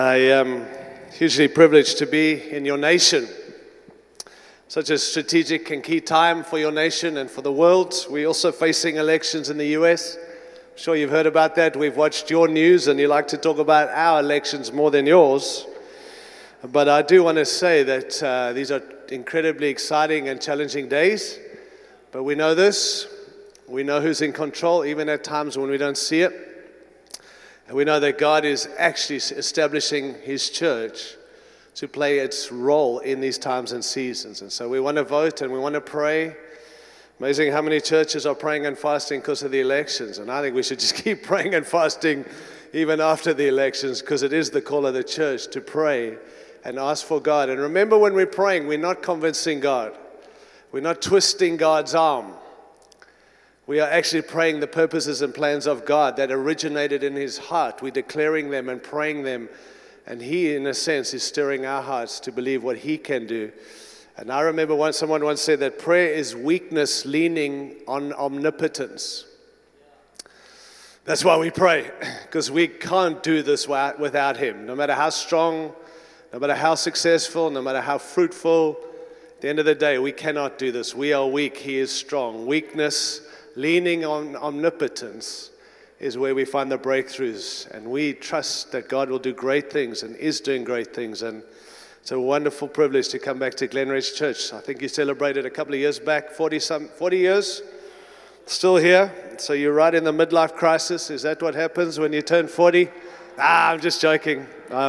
I am hugely privileged to be in your nation. Such a strategic and key time for your nation and for the world. We're also facing elections in the US. I'm sure you've heard about that. We've watched your news and you like to talk about our elections more than yours. But I do want to say that these are incredibly exciting and challenging days. But we know this. We know who's in control, even at times when we don't see it. And we know that God is actually establishing His church to play its role in these times and seasons. And so we want to vote and we want to pray. Amazing how many churches are praying and fasting because of the elections. And I think we should just keep praying and fasting even after the elections, because it is the call of the church to pray and ask for God. And remember, when we're praying, we're not convincing God. We're not twisting God's arm. We are actually praying the purposes and plans of God that originated in His heart. We're declaring them and praying them. And He, in a sense, is stirring our hearts to believe what He can do. And I remember someone once said that prayer is weakness leaning on omnipotence. That's why we pray, because we can't do this without Him. No matter how strong, no matter how successful, no matter how fruitful, at the end of the day, we cannot do this. We are weak. He is strong. Weakness leaning on omnipotence is where we find the breakthroughs. And we trust that God will do great things and is doing great things. And it's a wonderful privilege to come back to Glenridge Church. I think you celebrated a couple of years back, 40 years, still here. So you're right in the midlife crisis. Is that what happens when you turn 40? I'm just joking.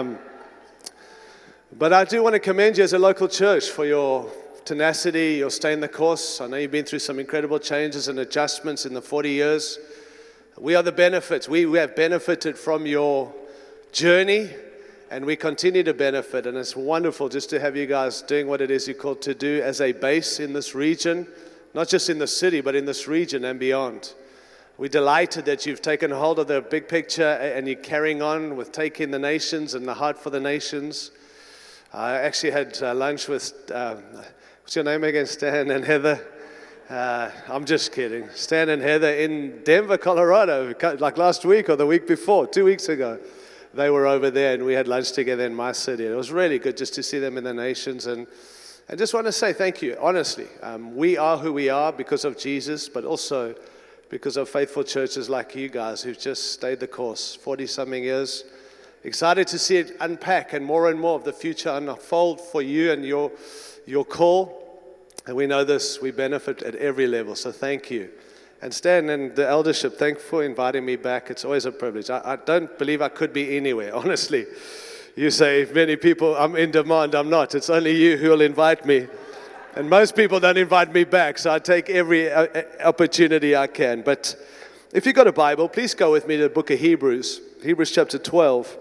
But I do want to commend you as a local church for your tenacity, your stay in the course. I know you've been through some incredible changes and adjustments in the 40 years. We are the benefits. We have benefited from your journey, and we continue to benefit. And it's wonderful just to have you guys doing what it is you're called to do as a base in this region, not just in the city, but in this region and beyond. We're delighted that you've taken hold of the big picture and you're carrying on with taking the nations and the heart for the nations. I actually had lunch with, what's your name again, Stan and Heather? I'm just kidding. Stan and Heather in Denver, Colorado, like last week or the week before, 2 weeks ago. They were over there and we had lunch together in my city. It was really good just to see them in the nations. And I just want to say thank you, honestly. We are who we are because of Jesus, but also because of faithful churches like you guys who've just stayed the course, 40-something years. Excited to see it unpack and more of the future unfold for you and your call. And we know this, we benefit at every level, so thank you. And Stan and the eldership, thank you for inviting me back. It's always a privilege. I don't believe I could be anywhere, honestly. You say, many people, I'm in demand. I'm not. It's only you who will invite me. And most people don't invite me back, so I take every opportunity I can. But if you've got a Bible, please go with me to the book of Hebrews chapter 12.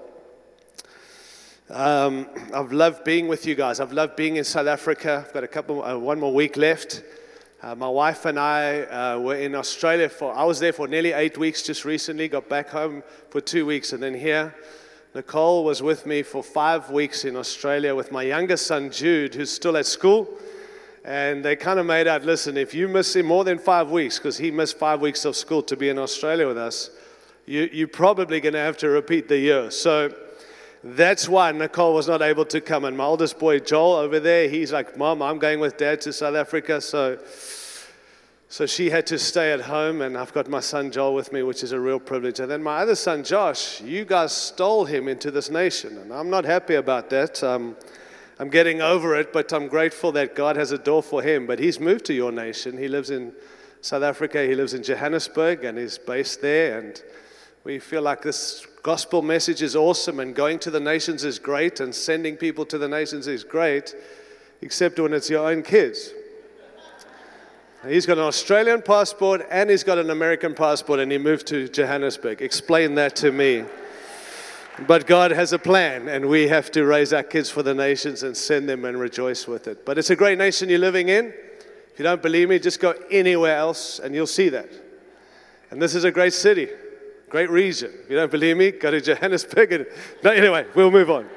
I've loved being with you guys. I've loved being in South Africa. I've got one more week left. My wife and I were in Australia I was there for nearly 8 weeks just recently, got back home for 2 weeks and then here. Nicole was with me for 5 weeks in Australia with my youngest son, Jude, who's still at school. And they kind of made out, listen, if you miss him more than 5 weeks, because he missed 5 weeks of school to be in Australia with us, you're probably going to have to repeat the year. So that's why Nicole was not able to come. And my oldest boy, Joel, over there, he's like, Mom, I'm going with Dad to South Africa. So she had to stay at home, and I've got my son, Joel, with me, which is a real privilege. And then my other son, Josh, you guys stole him into this nation. And I'm not happy about that. I'm getting over it, but I'm grateful that God has a door for him. But he's moved to your nation. He lives in South Africa. He lives in Johannesburg, and he's based there. And we feel like this gospel message is awesome, and going to the nations is great, and sending people to the nations is great, except when it's your own kids. He's got an Australian passport and he's got an American passport, and he moved to Johannesburg. Explain that to me. But God has a plan, and we have to raise our kids for the nations and send them and rejoice with it. But it's a great nation you're living in. If you don't believe me, just go anywhere else and you'll see that. And this is a great city. Great region. If you don't believe me, go to Johannesburg. No, anyway, we'll move on.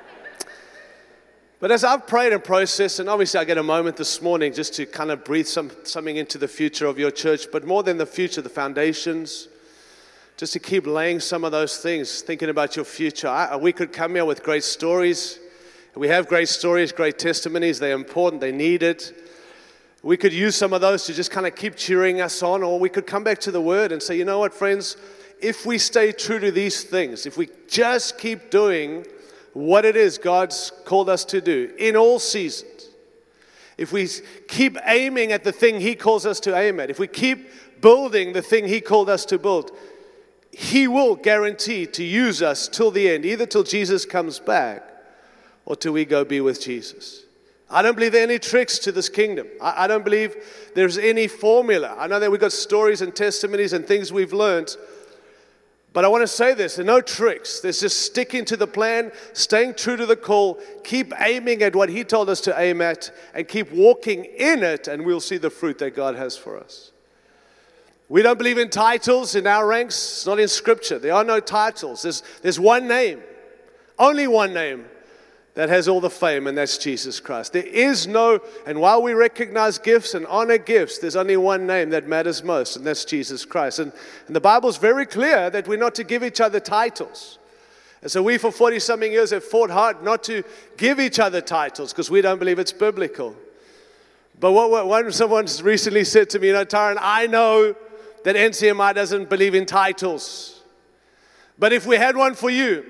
But as I've prayed and processed, and obviously I get a moment this morning just to kind of breathe something into the future of your church, but more than the future, the foundations, just to keep laying some of those things, thinking about your future. We could come here with great stories. We have great stories, great testimonies. They're important. They need it. We could use some of those to just kind of keep cheering us on, or we could come back to the Word and say, you know what, friends? If we stay true to these things, if we just keep doing what it is God's called us to do in all seasons, if we keep aiming at the thing He calls us to aim at, if we keep building the thing He called us to build, He will guarantee to use us till the end, either till Jesus comes back or till we go be with Jesus. I don't believe there are any tricks to this kingdom. I don't believe there's any formula. I know that we've got stories and testimonies and things we've learned, but I want to say this, there are no tricks. There's just sticking to the plan, staying true to the call, keep aiming at what He told us to aim at, and keep walking in it, and we'll see the fruit that God has for us. We don't believe in titles in our ranks. It's not in Scripture. There are no titles. There's one name, only one name, that has all the fame, and that's Jesus Christ. There is no, and while we recognize gifts and honor gifts, there's only one name that matters most, and that's Jesus Christ. And the Bible's very clear that we're not to give each other titles. And so we, for 40-something years, have fought hard not to give each other titles because we don't believe it's biblical. But what someone recently said to me, Tyron, I know that NCMI doesn't believe in titles. But if we had one for you,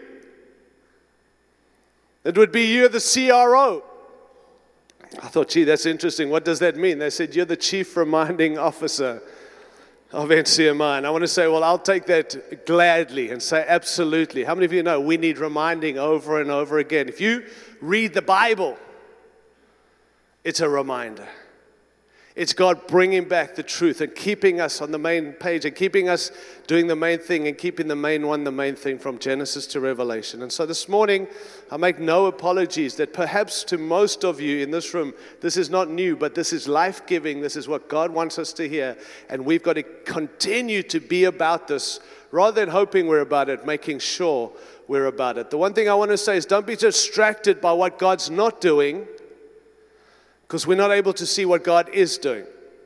it would be you're the CRO. I thought, gee, that's interesting. What does that mean? They said, you're the Chief Reminding Officer of NCMI. And I want to say, well, I'll take that gladly and say, absolutely. How many of you know we need reminding over and over again? If you read the Bible, it's a reminder. It's God bringing back the truth and keeping us on the main page and keeping us doing the main thing and keeping the main thing from Genesis to Revelation. And so this morning, I make no apologies that perhaps to most of you in this room, this is not new, but this is life-giving. This is what God wants us to hear. And we've got to continue to be about this rather than hoping we're about it, making sure we're about it. The one thing I want to say is don't be distracted by what God's not doing, because we're not able to see what God is doing.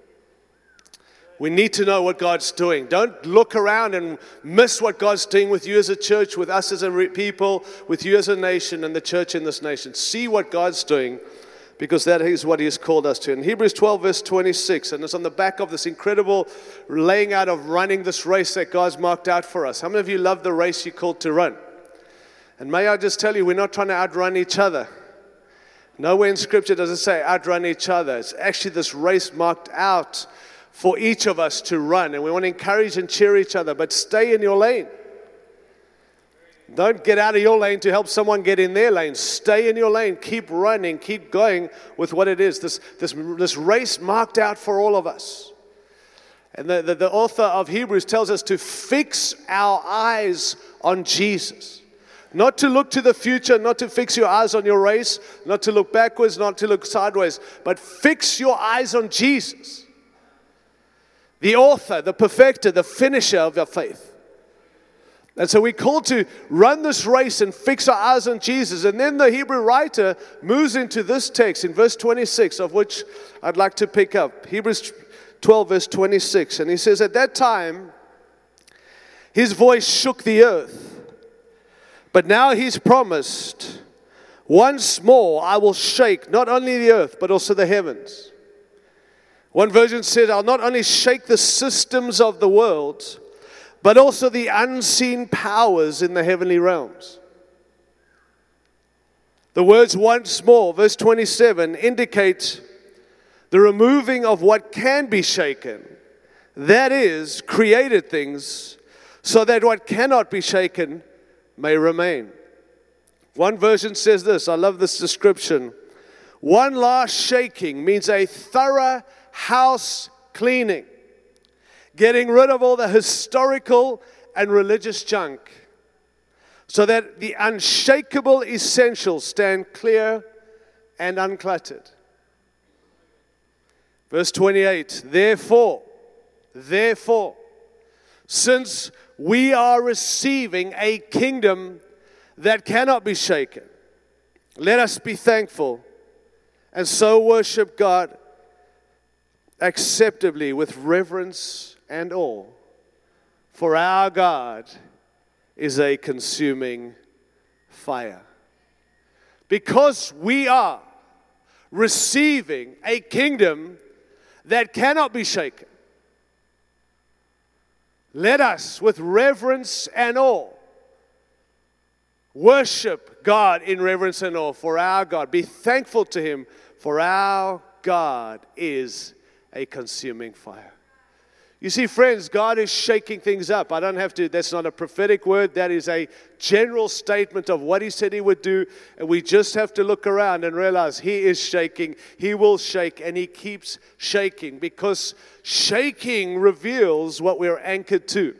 We need to know what God's doing. Don't look around and miss what God's doing with you as a church, with us as a people, with you as a nation, and the church in this nation. See what God's doing, because that is what He has called us to. In Hebrews 12, verse 26, and it's on the back of this incredible laying out of running this race that God's marked out for us. How many of you love the race you're called to run? And may I just tell you, we're not trying to outrun each other. Nowhere in Scripture does it say outrun each other. It's actually this race marked out for each of us to run. And we want to encourage and cheer each other, but stay in your lane. Don't get out of your lane to help someone get in their lane. Stay in your lane. Keep running. Keep going with what it is. This race marked out for all of us. And the author of Hebrews tells us to fix our eyes on Jesus. Not to look to the future, not to fix your eyes on your race, not to look backwards, not to look sideways, but fix your eyes on Jesus. The author, the perfecter, the finisher of our faith. And so we're called to run this race and fix our eyes on Jesus. And then the Hebrew writer moves into this text in verse 26, of which I'd like to pick up. Hebrews 12, verse 26. And he says, at that time, His voice shook the earth. But now He's promised, once more I will shake not only the earth, but also the heavens. One version said, I'll not only shake the systems of the world, but also the unseen powers in the heavenly realms. The words once more, verse 27, indicate the removing of what can be shaken. That is, created things, so that what cannot be shaken may remain. One version says this, I love this description. One last shaking means a thorough house cleaning, getting rid of all the historical and religious junk, so that the unshakable essentials stand clear and uncluttered. Verse 28, therefore, since we are receiving a kingdom that cannot be shaken, let us be thankful and so worship God acceptably with reverence and awe. For our God is a consuming fire. Because we are receiving a kingdom that cannot be shaken, let us, with reverence and awe, worship God in reverence and awe for our God. Be thankful to Him, for our God is a consuming fire. You see, friends, God is shaking things up. I don't have to, that's not a prophetic word. That is a general statement of what He said He would do. And we just have to look around and realize He is shaking. He will shake, and He keeps shaking, because shaking reveals what we're anchored to.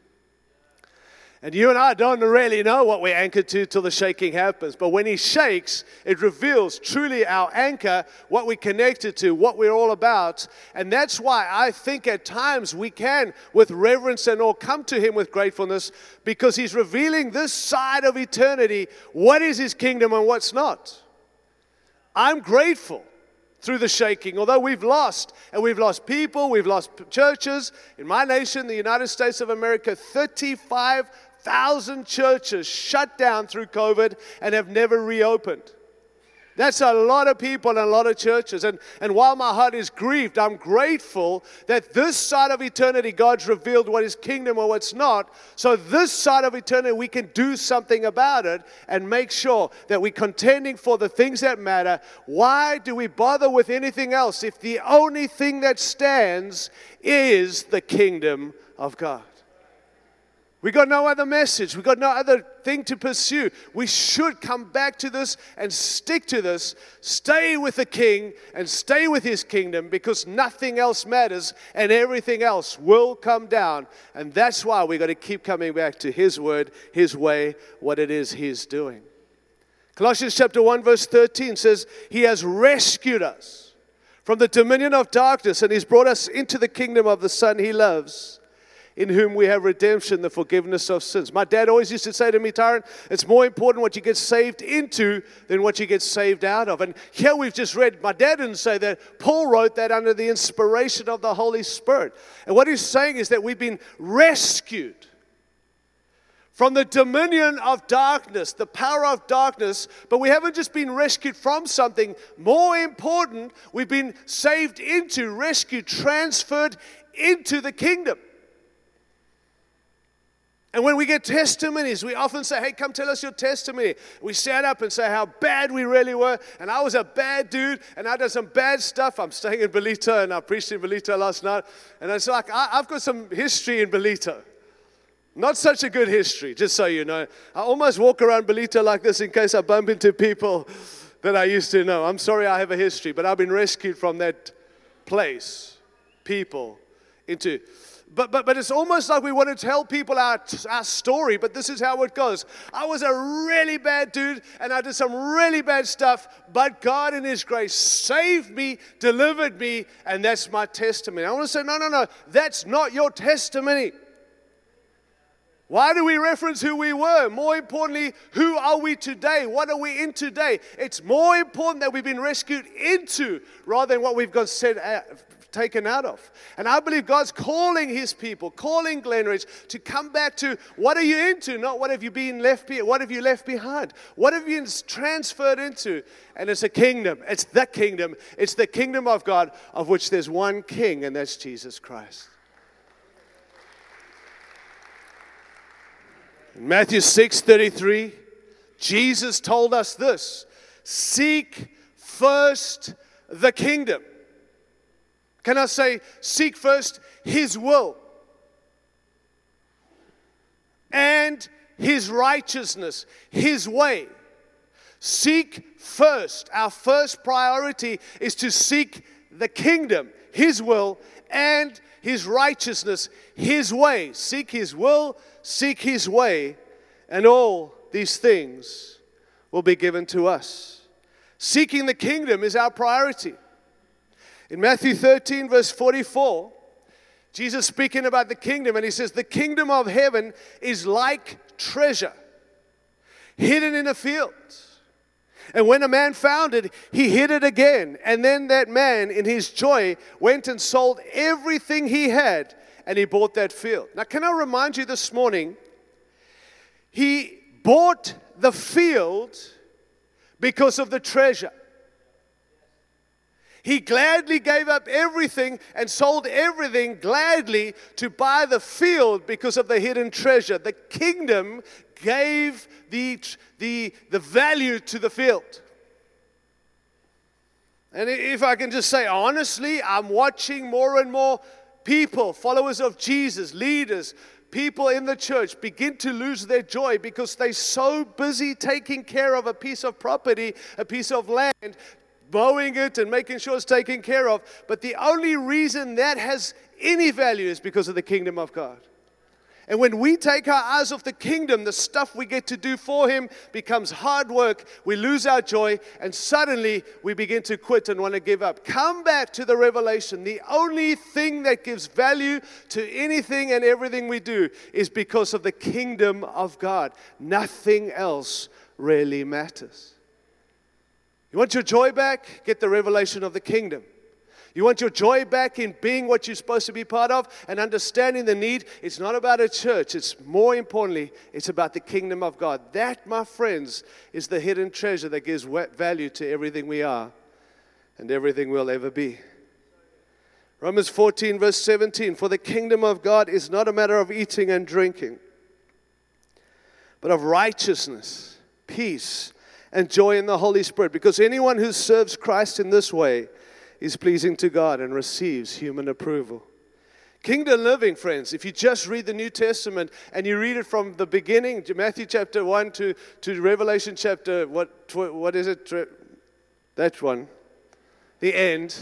And you and I don't really know what we're anchored to till the shaking happens. But when He shakes, it reveals truly our anchor, what we're connected to, what we're all about. And that's why I think at times we can, with reverence and awe, come to Him with gratefulness, because He's revealing this side of eternity, what is His kingdom and what's not. I'm grateful through the shaking, although we've lost people, we've lost churches. In my nation, the United States of America, 35,000 churches shut down through COVID and have never reopened. That's a lot of people and a lot of churches. And while my heart is grieved, I'm grateful that this side of eternity, God's revealed what is kingdom or what's not. So this side of eternity, we can do something about it and make sure that we're contending for the things that matter. Why do we bother with anything else if the only thing that stands is the kingdom of God? We got no other message. We got no other thing to pursue. We should come back to this and stick to this. Stay with the King and stay with His kingdom, because nothing else matters and everything else will come down. And that's why we got to keep coming back to His word, His way, what it is He's doing. Colossians chapter 1 verse 13 says, He has rescued us from the dominion of darkness, and He's brought us into the kingdom of the Son He loves, in whom we have redemption, the forgiveness of sins. My dad always used to say to me, Tyron, it's more important what you get saved into than what you get saved out of. And here we've just read, my dad didn't say that. Paul wrote that under the inspiration of the Holy Spirit. And what he's saying is that we've been rescued from the dominion of darkness, the power of darkness, but we haven't just been rescued from something. More important, we've been saved into, rescued, transferred into the kingdom. And when we get testimonies, we often say, hey, come tell us your testimony. We stand up and say how bad we really were. And I was a bad dude, and I did some bad stuff. I'm staying in Belito, and I preached in Belito last night. And it's like, I've got some history in Belito. Not such a good history, just so you know. I almost walk around Belito like this in case I bump into people that I used to know. I'm sorry I have a history, but I've been rescued from that place, people, into... But it's almost like we want to tell people our story, but this is how it goes. I was a really bad dude, and I did some really bad stuff, but God in His grace saved me, delivered me, and that's my testimony. I want to say, no, that's not your testimony. Why do we reference who we were? More importantly, who are we today? What are we in today? It's more important that we've been rescued into rather than what we've got taken out of. And I believe God's calling His people, calling Glenridge to come back to what are you into, not what have you been left behind, what have you left behind, what have you transferred into. And it's a kingdom, it's the kingdom of God, of which there's one King, and that's Jesus Christ. In Matthew 6:33, Jesus told us this: seek first the kingdom. Can I say, seek first His will and His righteousness, His way. Seek first. Our first priority is to seek the kingdom, His will, and His righteousness, His way. Seek His will, seek His way, and all these things will be given to us. Seeking the kingdom is our priority. In Matthew 13, verse 44, Jesus speaking about the kingdom, and He says, the kingdom of heaven is like treasure hidden in a field. And when a man found it, he hid it again. And then that man, in his joy, went and sold everything he had and he bought that field. Now, can I remind you this morning, he bought the field because of the treasure. He gladly gave up everything and sold everything gladly to buy the field because of the hidden treasure. The kingdom gave the value to the field. And if I can just say honestly, I'm watching more and more people, followers of Jesus, leaders, people in the church begin to lose their joy because they're so busy taking care of a piece of property, a piece of land, mowing it and making sure it's taken care of. But the only reason that has any value is because of the kingdom of God. And when we take our eyes off the kingdom, the stuff we get to do for Him becomes hard work. We lose our joy, and suddenly we begin to quit and want to give up. Come back to the revelation. The only thing that gives value to anything and everything we do is because of the kingdom of God. Nothing else really matters. You want your joy back? Get the revelation of the kingdom. You want your joy back in being what you're supposed to be part of and understanding the need? It's not about a church. It's more importantly, it's about the kingdom of God. That, my friends, is the hidden treasure that gives value to everything we are and everything we'll ever be. Romans 14, verse 17, for the kingdom of God is not a matter of eating and drinking, but of righteousness, peace, and joy in the Holy Spirit. Because anyone who serves Christ in this way is pleasing to God and receives human approval. Kingdom living, friends, if you just read the New Testament and you read it from the beginning, Matthew chapter 1 to Revelation chapter, what is it? That one. The end.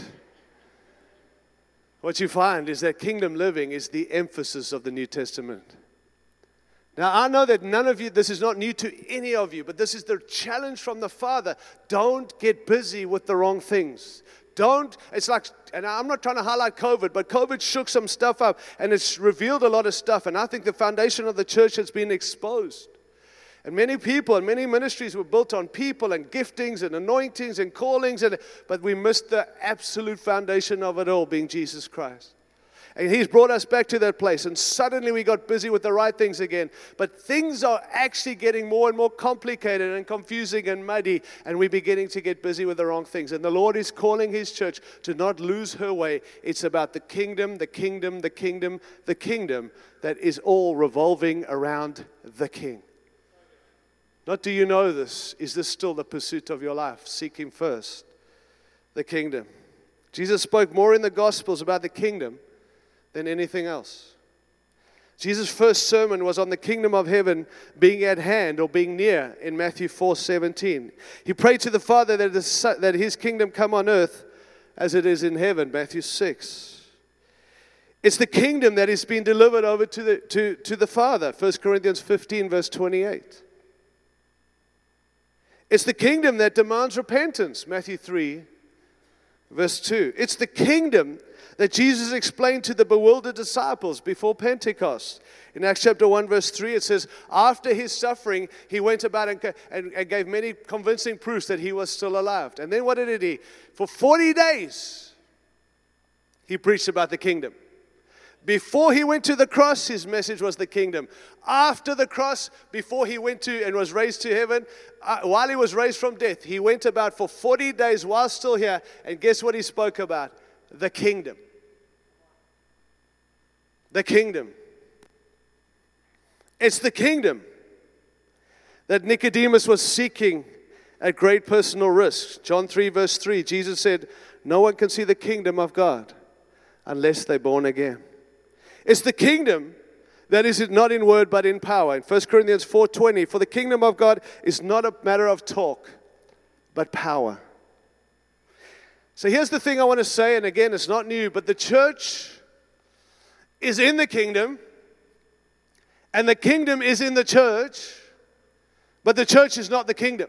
What you find is that kingdom living is the emphasis of the New Testament. Now, I know that none of you, this is not new to any of you, but this is the challenge from the Father. Don't get busy with the wrong things. It's like, and I'm not trying to highlight COVID, but COVID shook some stuff up, and it's revealed a lot of stuff, and I think the foundation of the church has been exposed. And many people and many ministries were built on people and giftings and anointings and callings, but we missed the absolute foundation of it all, being Jesus Christ. And He's brought us back to that place. And suddenly we got busy with the right things again. But things are actually getting more and more complicated and confusing and muddy. And we're beginning to get busy with the wrong things. And the Lord is calling His church to not lose her way. It's about the kingdom, the kingdom, the kingdom, the kingdom that is all revolving around the King. Not do you know this? Is this still the pursuit of your life? Seek Him first. The kingdom. Jesus spoke more in the Gospels about the kingdom than anything else. Jesus' first sermon was on the kingdom of heaven being at hand or being near in Matthew 4:17. He prayed to the Father that His kingdom come on earth as it is in heaven, Matthew 6. It's the kingdom that is being delivered over to the Father, 1 Corinthians 15, verse 28. It's the kingdom that demands repentance, Matthew 3, verse 2. It's the kingdom that Jesus explained to the bewildered disciples before Pentecost. In Acts chapter 1, verse 3, it says, after His suffering, He went about and gave many convincing proofs that He was still alive. And then what did He? For 40 days, He preached about the kingdom. Before He went to the cross, His message was the kingdom. After the cross, before He went to and was raised to heaven, while He was raised from death, He went about for 40 days while still here. And guess what He spoke about? The kingdom. The kingdom. It's the kingdom that Nicodemus was seeking at great personal risk. John 3, verse 3, Jesus said, no one can see the kingdom of God unless they're born again. It's the kingdom that is not in word but in power. In 1 Corinthians 4:20, for the kingdom of God is not a matter of talk, but power. So here's the thing I want to say, and again, it's not new, but the church is in the kingdom, and the kingdom is in the church, but the church is not the kingdom.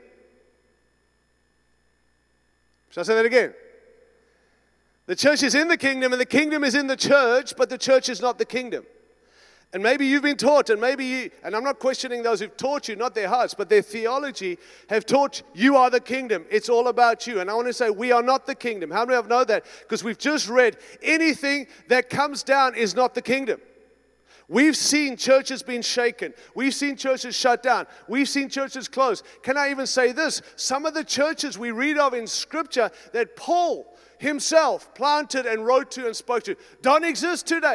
Shall I say that again? The church is in the kingdom, and the kingdom is in the church, but the church is not the kingdom. And maybe you've been taught, and and I'm not questioning those who've taught you, not their hearts, but their theology have taught you are the kingdom. It's all about you. And I want to say we are not the kingdom. How many of you know that? Because we've just read anything that comes down is not the kingdom. We've seen churches being shaken. We've seen churches shut down. We've seen churches close. Can I even say this? Some of the churches we read of in Scripture that Paul himself planted and wrote to and spoke to don't exist today.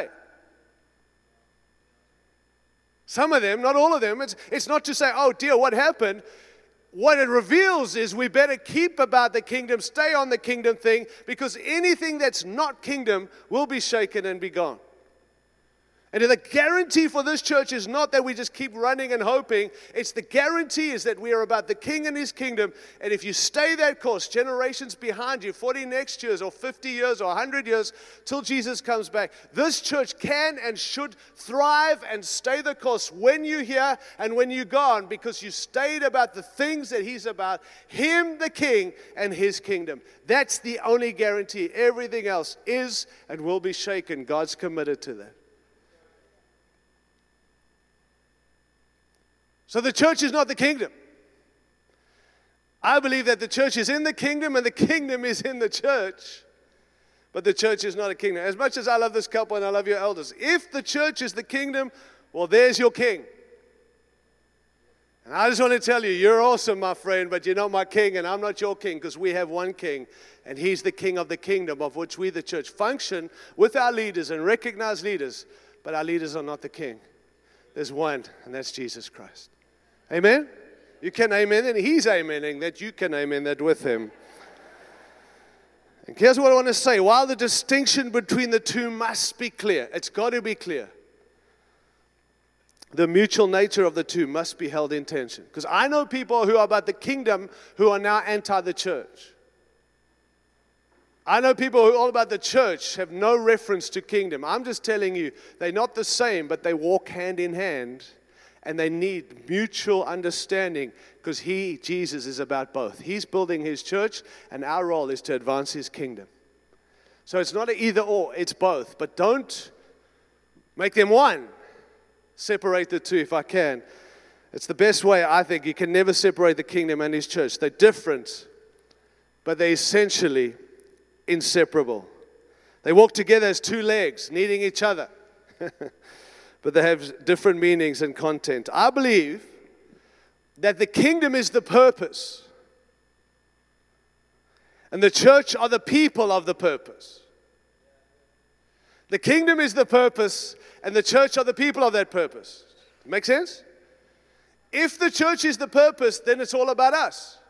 Some of them, not all of them. It's not to say, oh dear, what happened? What it reveals is we better keep about the kingdom, stay on the kingdom thing, because anything that's not kingdom will be shaken and be gone. And the guarantee for this church is not that we just keep running and hoping. It's the guarantee is that we are about the King and His kingdom. And if you stay that course, generations behind you, 40 next years or 50 years or 100 years till Jesus comes back, this church can and should thrive and stay the course when you're here and when you're gone, because you stayed about the things that He's about, Him, the King, and His kingdom. That's the only guarantee. Everything else is and will be shaken. God's committed to that. So the church is not the kingdom. I believe that the church is in the kingdom and the kingdom is in the church. But the church is not a kingdom. As much as I love this couple and I love your elders, if the church is the kingdom, well, there's your king. And I just want to tell you, you're awesome, my friend, but you're not my king and I'm not your king, because we have one king. And He's the king of the kingdom, of which we, the church, function with our leaders and recognize leaders. But our leaders are not the king. There's one, and that's Jesus Christ. Amen? You can amen, and He's amening that you can amen that with Him. And here's what I want to say. While the distinction between the two must be clear, it's got to be clear, the mutual nature of the two must be held in tension. Because I know people who are about the kingdom who are now anti the church. I know people who are all about the church have no reference to kingdom. I'm just telling you, they're not the same, but they walk hand in hand. And they need mutual understanding, because Jesus, is about both. He's building His church, and our role is to advance His kingdom. So it's not an either or, it's both. But don't make them one. Separate the two if I can. It's the best way, I think. You can never separate the kingdom and His church. They're different, but they're essentially inseparable. They walk together as two legs, needing each other. But they have different meanings and content. I believe that the kingdom is the purpose, and the church are the people of the purpose. The kingdom is the purpose, and the church are the people of that purpose. Make sense? If the church is the purpose, then it's all about us.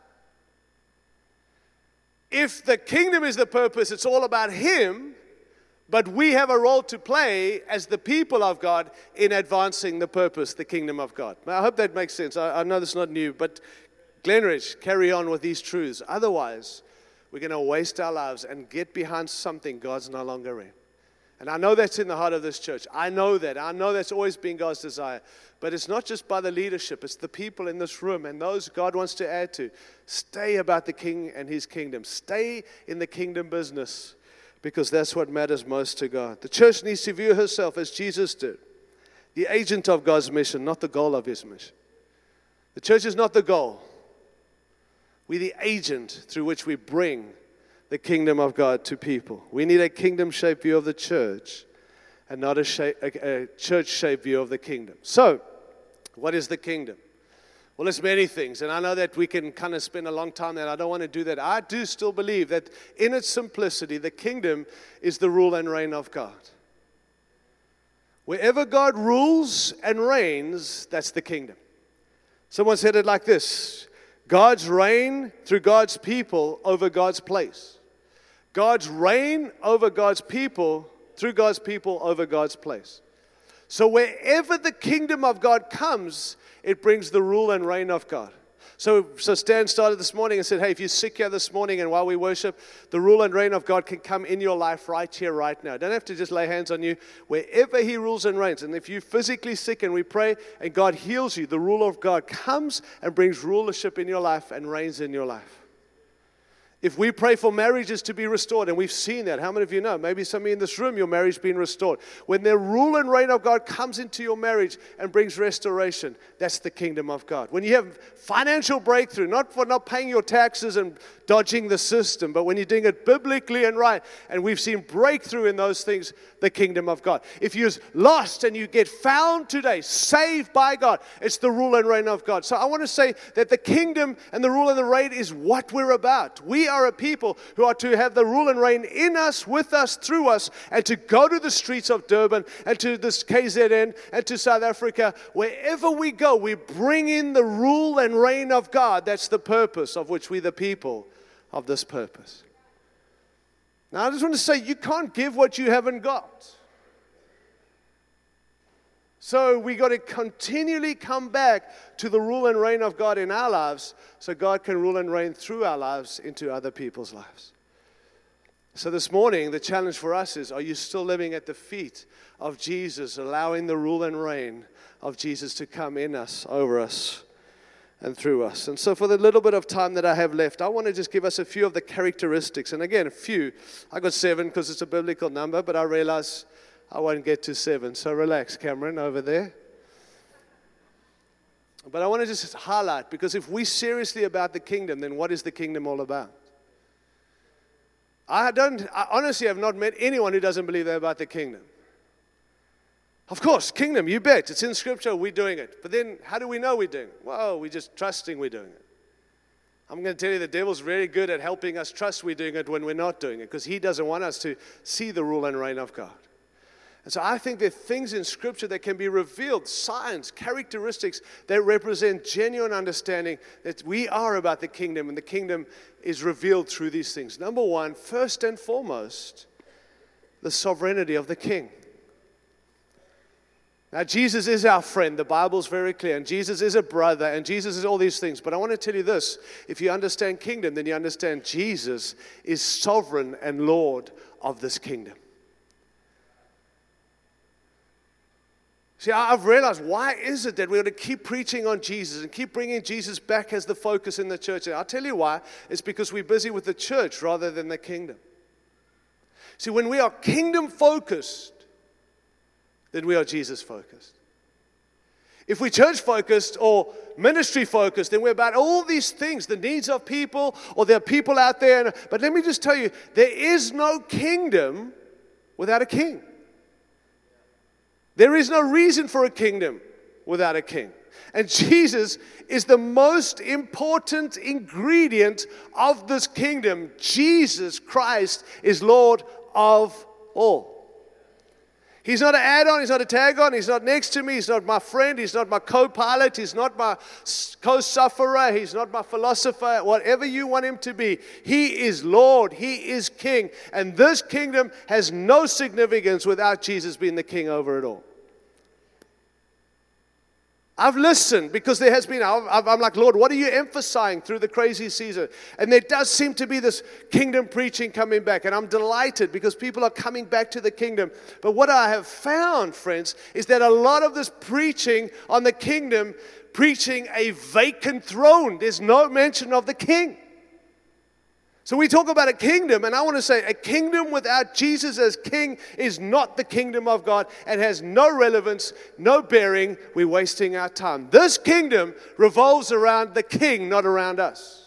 If the kingdom is the purpose, it's all about Him. But we have a role to play as the people of God in advancing the purpose, the kingdom of God. I hope that makes sense. I know that's not new, but Glenridge, carry on with these truths. Otherwise, we're going to waste our lives and get behind something God's no longer in. And I know that's in the heart of this church. I know that. I know that's always been God's desire. But it's not just by the leadership. It's the people in this room and those God wants to add to. Stay about the King and His kingdom. Stay in the kingdom business, because that's what matters most to God. The church needs to view herself as Jesus did, the agent of God's mission, not the goal of His mission. The church is not the goal. We're the agent through which we bring the kingdom of God to people. We need a kingdom-shaped view of the church and not a church-shaped view of the kingdom. So, what is the kingdom? Well, it's many things, and I know that we can kind of spend a long time there, and I don't want to do that. I do still believe that in its simplicity, the kingdom is the rule and reign of God. Wherever God rules and reigns, that's the kingdom. Someone said it like this: God's reign through God's people over God's place. God's reign over God's people through God's people over God's place. So wherever the kingdom of God comes, it brings the rule and reign of God. So Stan started this morning and said, hey, if you're sick here this morning and while we worship, the rule and reign of God can come in your life right here, right now. Don't have to just lay hands on you. Wherever He rules and reigns. And if you're physically sick and we pray and God heals you, the rule of God comes and brings rulership in your life and reigns in your life. If we pray for marriages to be restored, and we've seen that, how many of you know? Maybe some of you in this room, your marriage being restored. When the rule and reign of God comes into your marriage and brings restoration, that's the kingdom of God. When you have financial breakthrough, not for not paying your taxes and dodging the system, but when you're doing it biblically and right, and we've seen breakthrough in those things, the kingdom of God. If you're lost and you get found today, saved by God, it's the rule and reign of God. So I want to say that the kingdom and the rule and the reign is what we're about. We are a people who are to have the rule and reign in us, with us, through us, and to go to the streets of Durban and to this KZN and to South Africa. Wherever we go, we bring in the rule and reign of God. That's the purpose of which we the people of this purpose. Now, I just want to say, you can't give what you haven't got. So we got to continually come back to the rule and reign of God in our lives so God can rule and reign through our lives into other people's lives. So this morning, the challenge for us is, are you still living at the feet of Jesus, allowing the rule and reign of Jesus to come in us, over us, and through us? And so for the little bit of time that I have left, I want to just give us a few of the characteristics. And again, a few. I got 7 because it's a biblical number, but I realize I won't get to 7. So relax, Cameron, over there. But I want to just highlight, because if we're seriously about the kingdom, then what is the kingdom all about? I honestly have not met anyone who doesn't believe they're about the kingdom. Of course, kingdom, you bet. It's in Scripture, we're doing it. But then, how do we know we're doing it? Well, we're just trusting we're doing it. I'm going to tell you, the devil's very good at helping us trust we're doing it when we're not doing it, because he doesn't want us to see the rule and reign of God. And so I think there are things in Scripture that can be revealed, signs, characteristics that represent genuine understanding that we are about the kingdom, and the kingdom is revealed through these things. Number one, first and foremost, the sovereignty of the king. Now, Jesus is our friend. The Bible's very clear. And Jesus is a brother. And Jesus is all these things. But I want to tell you this. If you understand kingdom, then you understand Jesus is sovereign and Lord of this kingdom. See, I've realized, why is it that we're going to keep preaching on Jesus and keep bringing Jesus back as the focus in the church? And I'll tell you why. It's because we're busy with the church rather than the kingdom. See, when we are kingdom focused, then we are Jesus focused. If we're church focused or ministry focused, then we're about all these things, the needs of people, or there are people out there. But let me just tell you, there is no kingdom without a king. There is no reason for a kingdom without a king. And Jesus is the most important ingredient of this kingdom. Jesus Christ is Lord of all. He's not an add-on, he's not a tag-on, he's not next to me, he's not my friend, he's not my co-pilot, he's not my co-sufferer, he's not my philosopher, whatever you want him to be. He is Lord, he is King, and this kingdom has no significance without Jesus being the King over it all. I've listened because there has been, I'm like, Lord, what are you emphasizing through the crazy season? And there does seem to be this kingdom preaching coming back. And I'm delighted because people are coming back to the kingdom. But what I have found, friends, is that a lot of this preaching on the kingdom, preaching a vacant throne. There's no mention of the king. So we talk about a kingdom, and I want to say a kingdom without Jesus as king is not the kingdom of God and has no relevance, no bearing. We're wasting our time. This kingdom revolves around the king, not around us.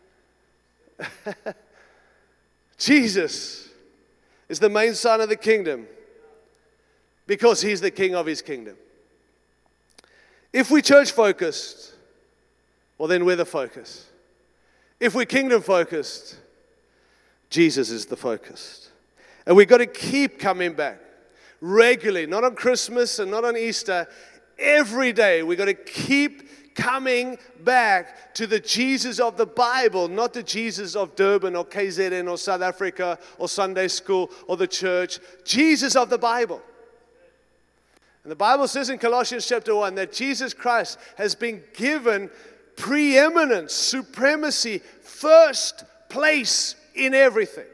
Jesus is the main son of the kingdom because he's the king of his kingdom. If we're church focused, well then we're the focus. If we're kingdom focused, Jesus is the focus. And we've got to keep coming back regularly, not on Christmas and not on Easter. Every day we've got to keep coming back to the Jesus of the Bible, not the Jesus of Durban or KZN or South Africa or Sunday school or the church. Jesus of the Bible. And the Bible says in Colossians chapter 1 that Jesus Christ has been given preeminence, supremacy, first place in everything.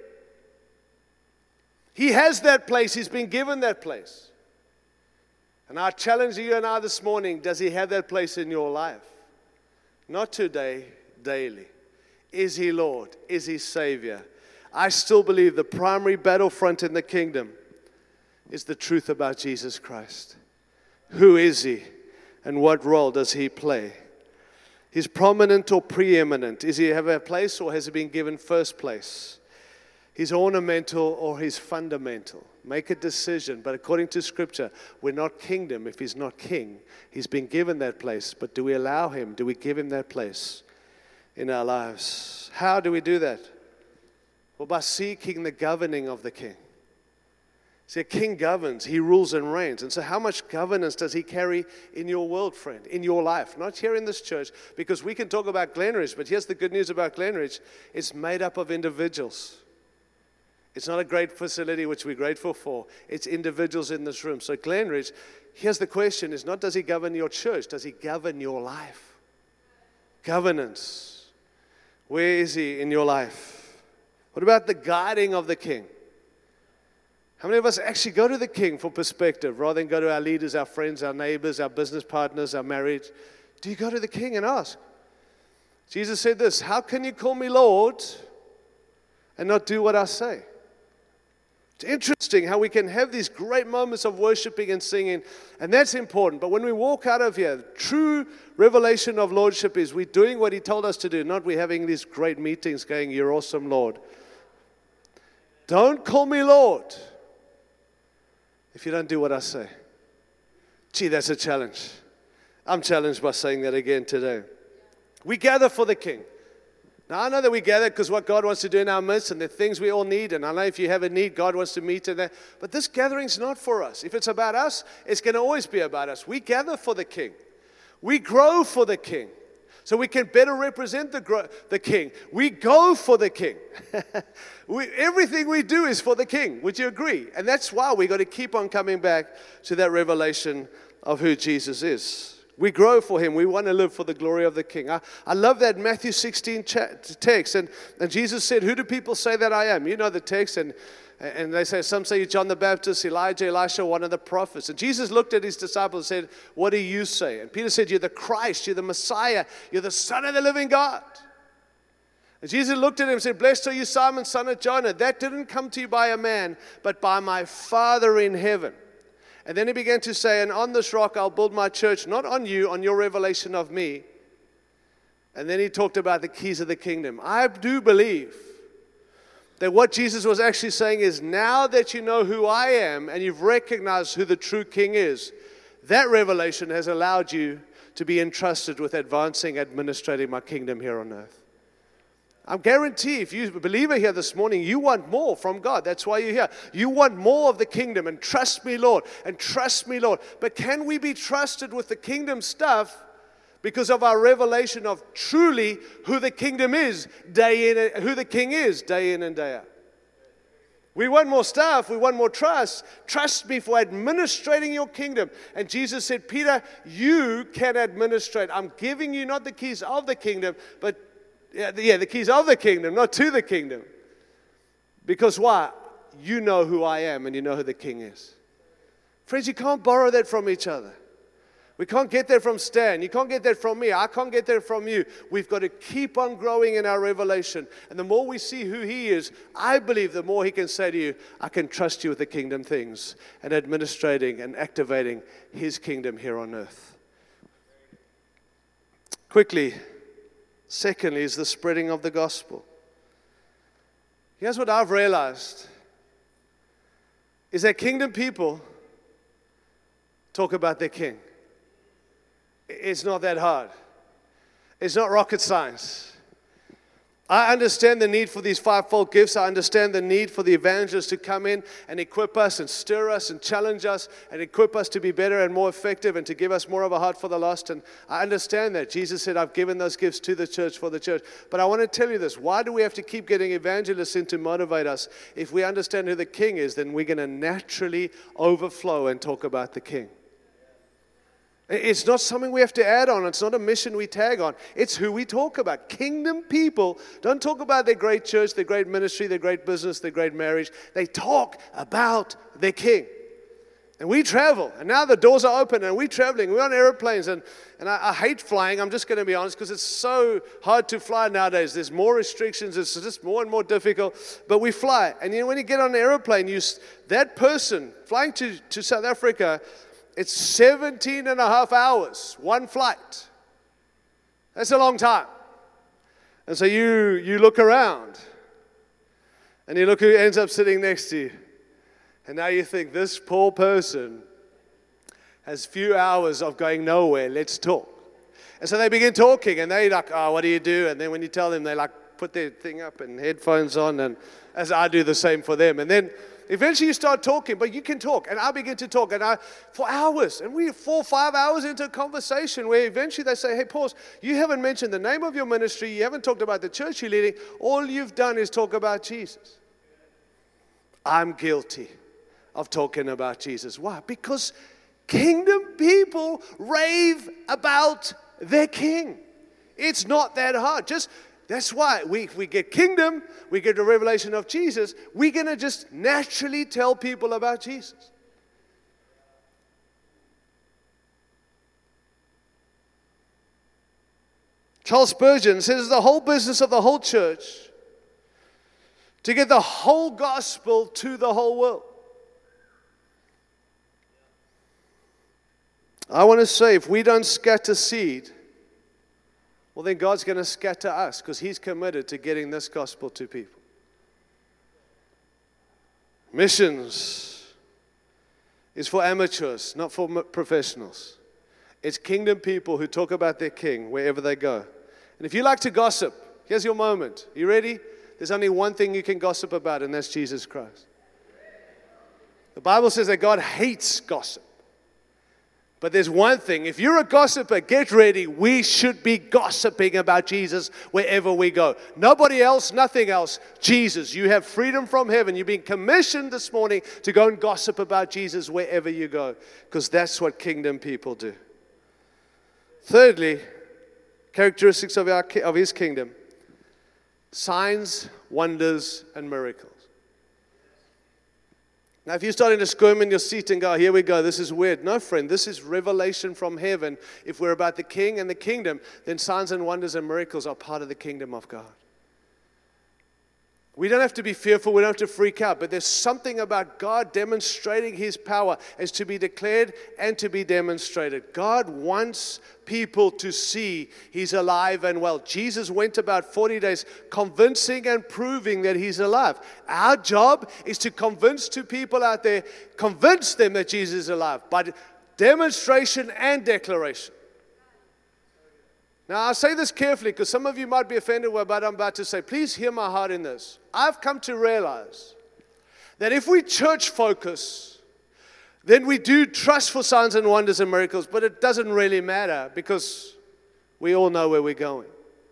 He has that place. He's been given that place. And I challenge you and I this morning, does he have that place in your life? Not today, daily. Is He Lord? Is He Savior? I still believe the primary battlefront in the kingdom is the truth about Jesus Christ. Who is He? And what role does He play? He's prominent or preeminent? Is He have a place or has He been given first place? He's ornamental or He's fundamental? Make a decision. But according to Scripture, we're not kingdom if He's not king. He's been given that place. But do we allow Him? Do we give Him that place in our lives? How do we do that? Well, by seeking the governing of the king. See, a king governs. He rules and reigns. And so how much governance does He carry in your world, friend, in your life? Not here in this church, because we can talk about Glenridge, but here's the good news about Glenridge. It's made up of individuals. It's not a great facility, which we're grateful for. It's individuals in this room. So Glenridge, here's the question, is not does He govern your church, does He govern your life? Governance. Where is He in your life? What about the guiding of the king? How many of us actually go to the king for perspective rather than go to our leaders, our friends, our neighbors, our business partners, our marriage? Do you go to the king and ask? Jesus said this, how can you call me Lord and not do what I say? It's interesting how we can have these great moments of worshiping and singing, and that's important. But when we walk out of here, true revelation of lordship is we're doing what He told us to do, not we're having these great meetings going, you're awesome, Lord. Don't call me Lord if you don't do what I say. Gee, that's a challenge. I'm challenged by saying that again today. We gather for the king. Now, I know that we gather because what God wants to do in our midst and the things we all need. And I know if you have a need, God wants to meet in that. But this gathering's not for us. If it's about us, it's going to always be about us. We gather for the king. We grow for the king. So we can better represent the king. We go for the king. Everything we do is for the king. Would you agree? And that's why we got to keep on coming back to that revelation of who Jesus is. We grow for Him. We want to live for the glory of the King. I love that Matthew 16 text. And Jesus said, who do people say that I am? You know the text. And they say, some say you're John the Baptist, Elijah, Elisha, one of the prophets. And Jesus looked at His disciples and said, what do you say? And Peter said, you're the Christ, you're the Messiah, you're the Son of the living God. And Jesus looked at him and said, blessed are you, Simon, son of Jonah. That didn't come to you by a man, but by my Father in heaven. And then He began to say, and on this rock I'll build my church, not on you, on your revelation of me. And then He talked about the keys of the kingdom. I do believe that what Jesus was actually saying is, now that you know who I am and you've recognized who the true king is, that revelation has allowed you to be entrusted with advancing, administrating my kingdom here on earth. I guarantee if you're a believer here this morning, you want more from God. That's why you're here. You want more of the kingdom, and trust me, Lord, and trust me, Lord. But can we be trusted with the kingdom stuff because of our revelation of truly who the kingdom is, day in, who the king is, day in and day out? We want more stuff. We want more trust. Trust me for administrating your kingdom. And Jesus said, Peter, you can administrate. I'm giving you not the keys of the kingdom, but the keys of the kingdom, not to the kingdom. Because why? You know who I am and you know who the king is. Friends, you can't borrow that from each other. We can't get that from Stan. You can't get that from me. I can't get that from you. We've got to keep on growing in our revelation. And the more we see who He is, I believe the more He can say to you, I can trust you with the kingdom things and administrating and activating His kingdom here on earth. Quickly, secondly, is the spreading of the gospel. Here's what I've realized, is that kingdom people talk about their king. It's not that hard. It's not rocket science. I understand the need for these fivefold gifts. I understand the need for the evangelists to come in and equip us and stir us and challenge us and equip us to be better and more effective and to give us more of a heart for the lost. And I understand that. Jesus said, I've given those gifts to the church for the church. But I want to tell you this. Why do we have to keep getting evangelists in to motivate us? If we understand who the king is, then we're going to naturally overflow and talk about the king. It's not something we have to add on. It's not a mission we tag on. It's who we talk about. Kingdom people don't talk about their great church, their great ministry, their great business, their great marriage. They talk about their king. And we travel, and now the doors are open, and we're traveling. We're on airplanes, and I hate flying. I'm just going to be honest, because it's so hard to fly nowadays. There's more restrictions. It's just more and more difficult. But we fly, and when you get on an airplane, that person flying to South Africa, it's 17 and a half hours, one flight. That's a long time. And so you look around, and you look who ends up sitting next to you. And now you think, this poor person has few hours of going nowhere. Let's talk. And so they begin talking, and they like, oh, what do you do? And then when you tell them, they like put their thing up and headphones on, and as I do the same for them. And then eventually you start talking, but you can talk. And I begin to talk, and for hours. And we're 4 or 5 hours into a conversation where eventually they say, hey, pause, you haven't mentioned the name of your ministry. You haven't talked about the church you're leading. All you've done is talk about Jesus. I'm guilty of talking about Jesus. Why? Because kingdom people rave about their king. It's not that hard. That's why we get kingdom, we get the revelation of Jesus, we're going to just naturally tell people about Jesus. Charles Spurgeon says the whole business of the whole church to get the whole gospel to the whole world. I want to say, if we don't scatter seed, well, then God's going to scatter us, because He's committed to getting this gospel to people. Missions is for amateurs, not for professionals. It's kingdom people who talk about their king wherever they go. And if you like to gossip, here's your moment. You ready? There's only one thing you can gossip about, and that's Jesus Christ. The Bible says that God hates gossip. But there's one thing, if you're a gossiper, get ready. We should be gossiping about Jesus wherever we go. Nobody else, nothing else. Jesus. You have freedom from heaven. You've been commissioned this morning to go and gossip about Jesus wherever you go, because that's what kingdom people do. Thirdly, characteristics of His kingdom: signs, wonders, and miracles. Now, if you're starting to squirm in your seat and go, here we go, this is weird. No, friend, this is revelation from heaven. If we're about the King and the kingdom, then signs and wonders and miracles are part of the kingdom of God. We don't have to be fearful. We don't have to freak out. But there's something about God demonstrating His power as to be declared and to be demonstrated. God wants people to see He's alive and well. Jesus went about 40 days convincing and proving that He's alive. Our job is to convince to people out there, convince them that Jesus is alive by demonstration and declaration. Now, I say this carefully because some of you might be offended by what I'm about to say. Please hear my heart in this. I've come to realize that if we church focus, then we do trust for signs and wonders and miracles, but it doesn't really matter because we all know where we're going.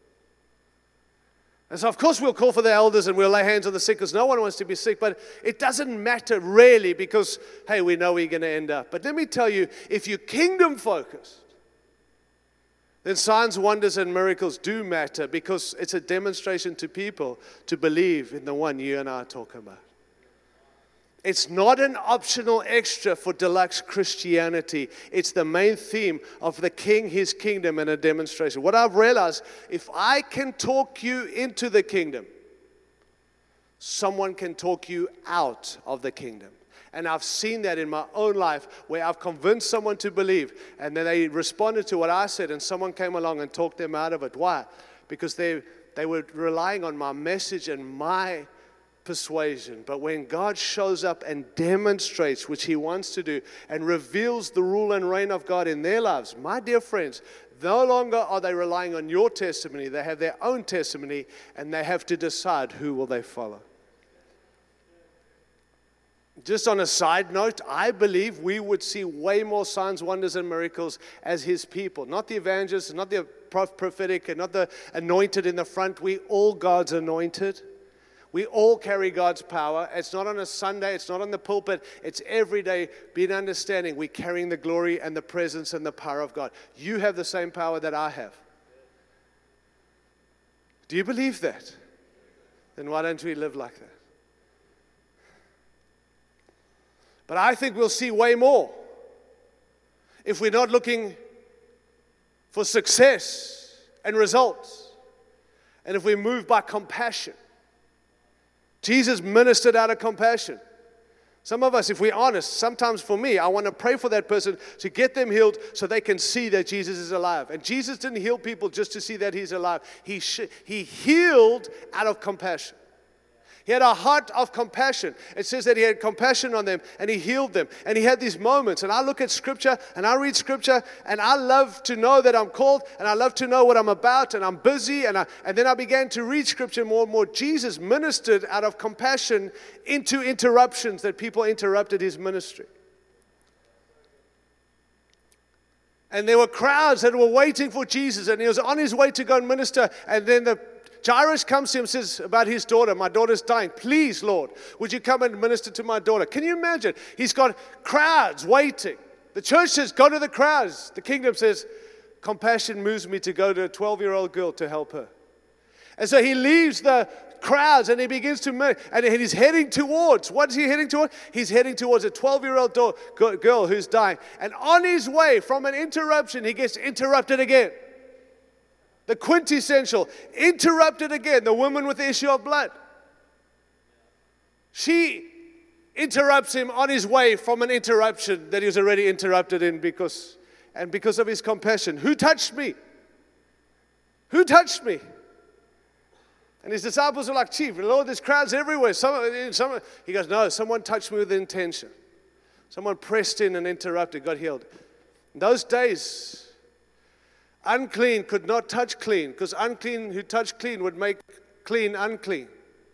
And so, of course, we'll call for the elders and we'll lay hands on the sick because no one wants to be sick, but it doesn't matter really because, hey, we know where you're going to end up. But let me tell you, if you're kingdom focused, then signs, wonders, and miracles do matter because it's a demonstration to people to believe in the one you and I are talking about. It's not an optional extra for deluxe Christianity. It's the main theme of the King, His kingdom, and a demonstration. What I've realized, if I can talk you into the kingdom, someone can talk you out of the kingdom. And I've seen that in my own life where I've convinced someone to believe and then they responded to what I said and someone came along and talked them out of it. Why? Because they were relying on my message and my persuasion. But when God shows up and demonstrates, which He wants to do, and reveals the rule and reign of God in their lives, my dear friends, no longer are they relying on your testimony. They have their own testimony and they have to decide who will they follow. Just on a side note, I believe we would see way more signs, wonders, and miracles as His people. Not the evangelists, not the prophetic, and not the anointed in the front. We all God's anointed. We all carry God's power. It's not on a Sunday. It's not on the pulpit. It's every day being understanding. We're carrying the glory and the presence and the power of God. You have the same power that I have. Do you believe that? Then why don't we live like that? But I think we'll see way more if we're not looking for success and results, and if we move by compassion. Jesus ministered out of compassion. Some of us, if we're honest, sometimes for me, I want to pray for that person to get them healed so they can see that Jesus is alive. And Jesus didn't heal people just to see that He's alive. He healed out of compassion. He had a heart of compassion. It says that He had compassion on them and He healed them. And He had these moments. And I look at Scripture and I read Scripture and I love to know that I'm called and I love to know what I'm about and I'm busy. And then I began to read Scripture more and more. Jesus ministered out of compassion into interruptions that people interrupted His ministry. And there were crowds that were waiting for Jesus and He was on His way to go and minister. And then Jairus comes to Him and says about his daughter, my daughter's dying. Please, Lord, would you come and minister to my daughter? Can you imagine? He's got crowds waiting. The church says, go to the crowds. The kingdom says, compassion moves me to go to a 12-year-old girl to help her. And so He leaves the crowds and He begins to move. And He's heading towards, what is He heading towards? He's heading towards a 12-year-old girl who's dying. And on His way from an interruption, He gets interrupted again. The quintessential, interrupted again, the woman with the issue of blood. She interrupts Him on His way from an interruption that He was already interrupted in because of His compassion. Who touched me? Who touched me? And His disciples were like, Chief, Lord, there's crowds everywhere. He goes, no, someone touched me with intention. Someone pressed in and interrupted, got healed. In those days, unclean could not touch clean, because unclean who touched clean would make clean unclean.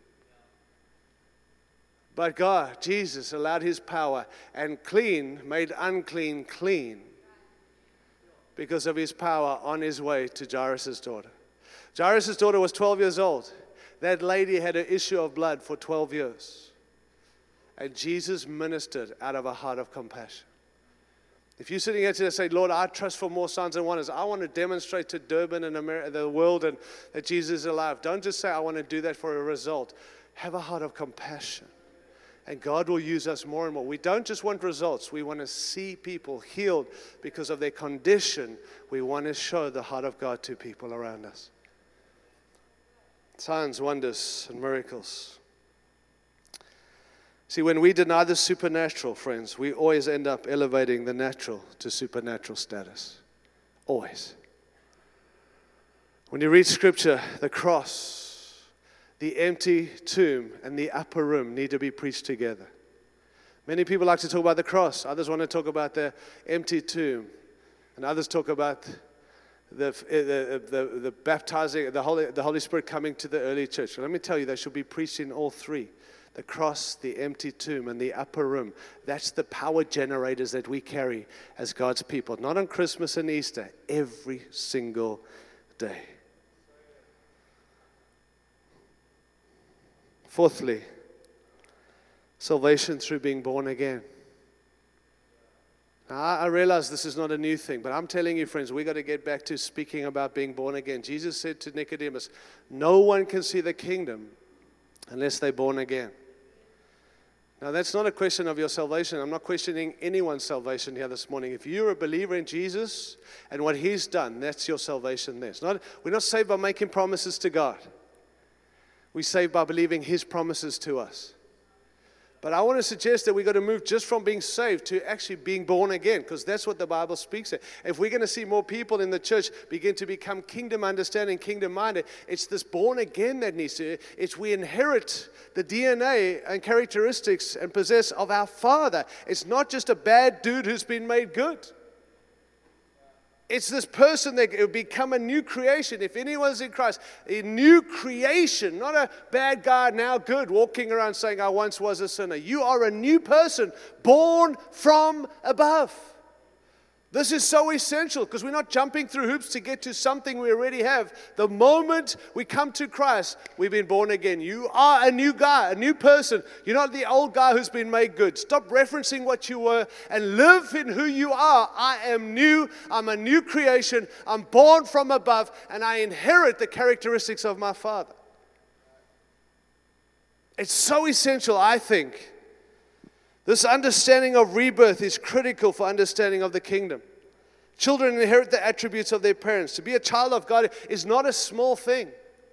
But God, Jesus, allowed His power, and clean made unclean clean because of His power on His way to Jairus' daughter. Jairus' daughter was 12 years old. That lady had an issue of blood for 12 years. And Jesus ministered out of a heart of compassion. If you're sitting here today and say, Lord, I trust for more signs and wonders. I want to demonstrate to Durban and America, the world, and that Jesus is alive. Don't just say, I want to do that for a result. Have a heart of compassion. And God will use us more and more. We don't just want results. We want to see people healed because of their condition. We want to show the heart of God to people around us. Signs, wonders, and miracles. See, when we deny the supernatural, friends, we always end up elevating the natural to supernatural status. Always. When you read Scripture, the cross, the empty tomb, and the upper room need to be preached together. Many people like to talk about the cross. Others want to talk about the empty tomb. And others talk about the baptizing, the Holy Spirit coming to the early church. Let me tell you, they should be preached in all three. The cross, the empty tomb, and the upper room. That's the power generators that we carry as God's people. Not on Christmas and Easter, every single day. Fourthly, salvation through being born again. Now, I realize this is not a new thing, but I'm telling you, friends, we got to get back to speaking about being born again. Jesus said to Nicodemus, no one can see the kingdom unless they're born again. Now, that's not a question of your salvation. I'm not questioning anyone's salvation here this morning. If you're a believer in Jesus and what He's done, that's your salvation there. We're not saved by making promises to God. We're saved by believing His promises to us. But I want to suggest that we've got to move just from being saved to actually being born again, because that's what the Bible speaks of. If we're going to see more people in the church begin to become kingdom understanding, kingdom minded, it's this born again that needs to, it's we inherit the DNA and characteristics and possess of our Father. It's not just a bad dude who's been made good. It's this person that will become a new creation. If anyone's in Christ, a new creation, not a bad guy, now good, walking around saying, I once was a sinner. You are a new person, born from above. This is so essential because we're not jumping through hoops to get to something we already have. The moment we come to Christ, we've been born again. You are a new guy, a new person. You're not the old guy who's been made good. Stop referencing what you were and live in who you are. I am new. I'm a new creation. I'm born from above and I inherit the characteristics of my Father. It's so essential, I think, This understanding of rebirth is critical for understanding of the kingdom. Children inherit the attributes of their parents. To be a child of God is not a small thing.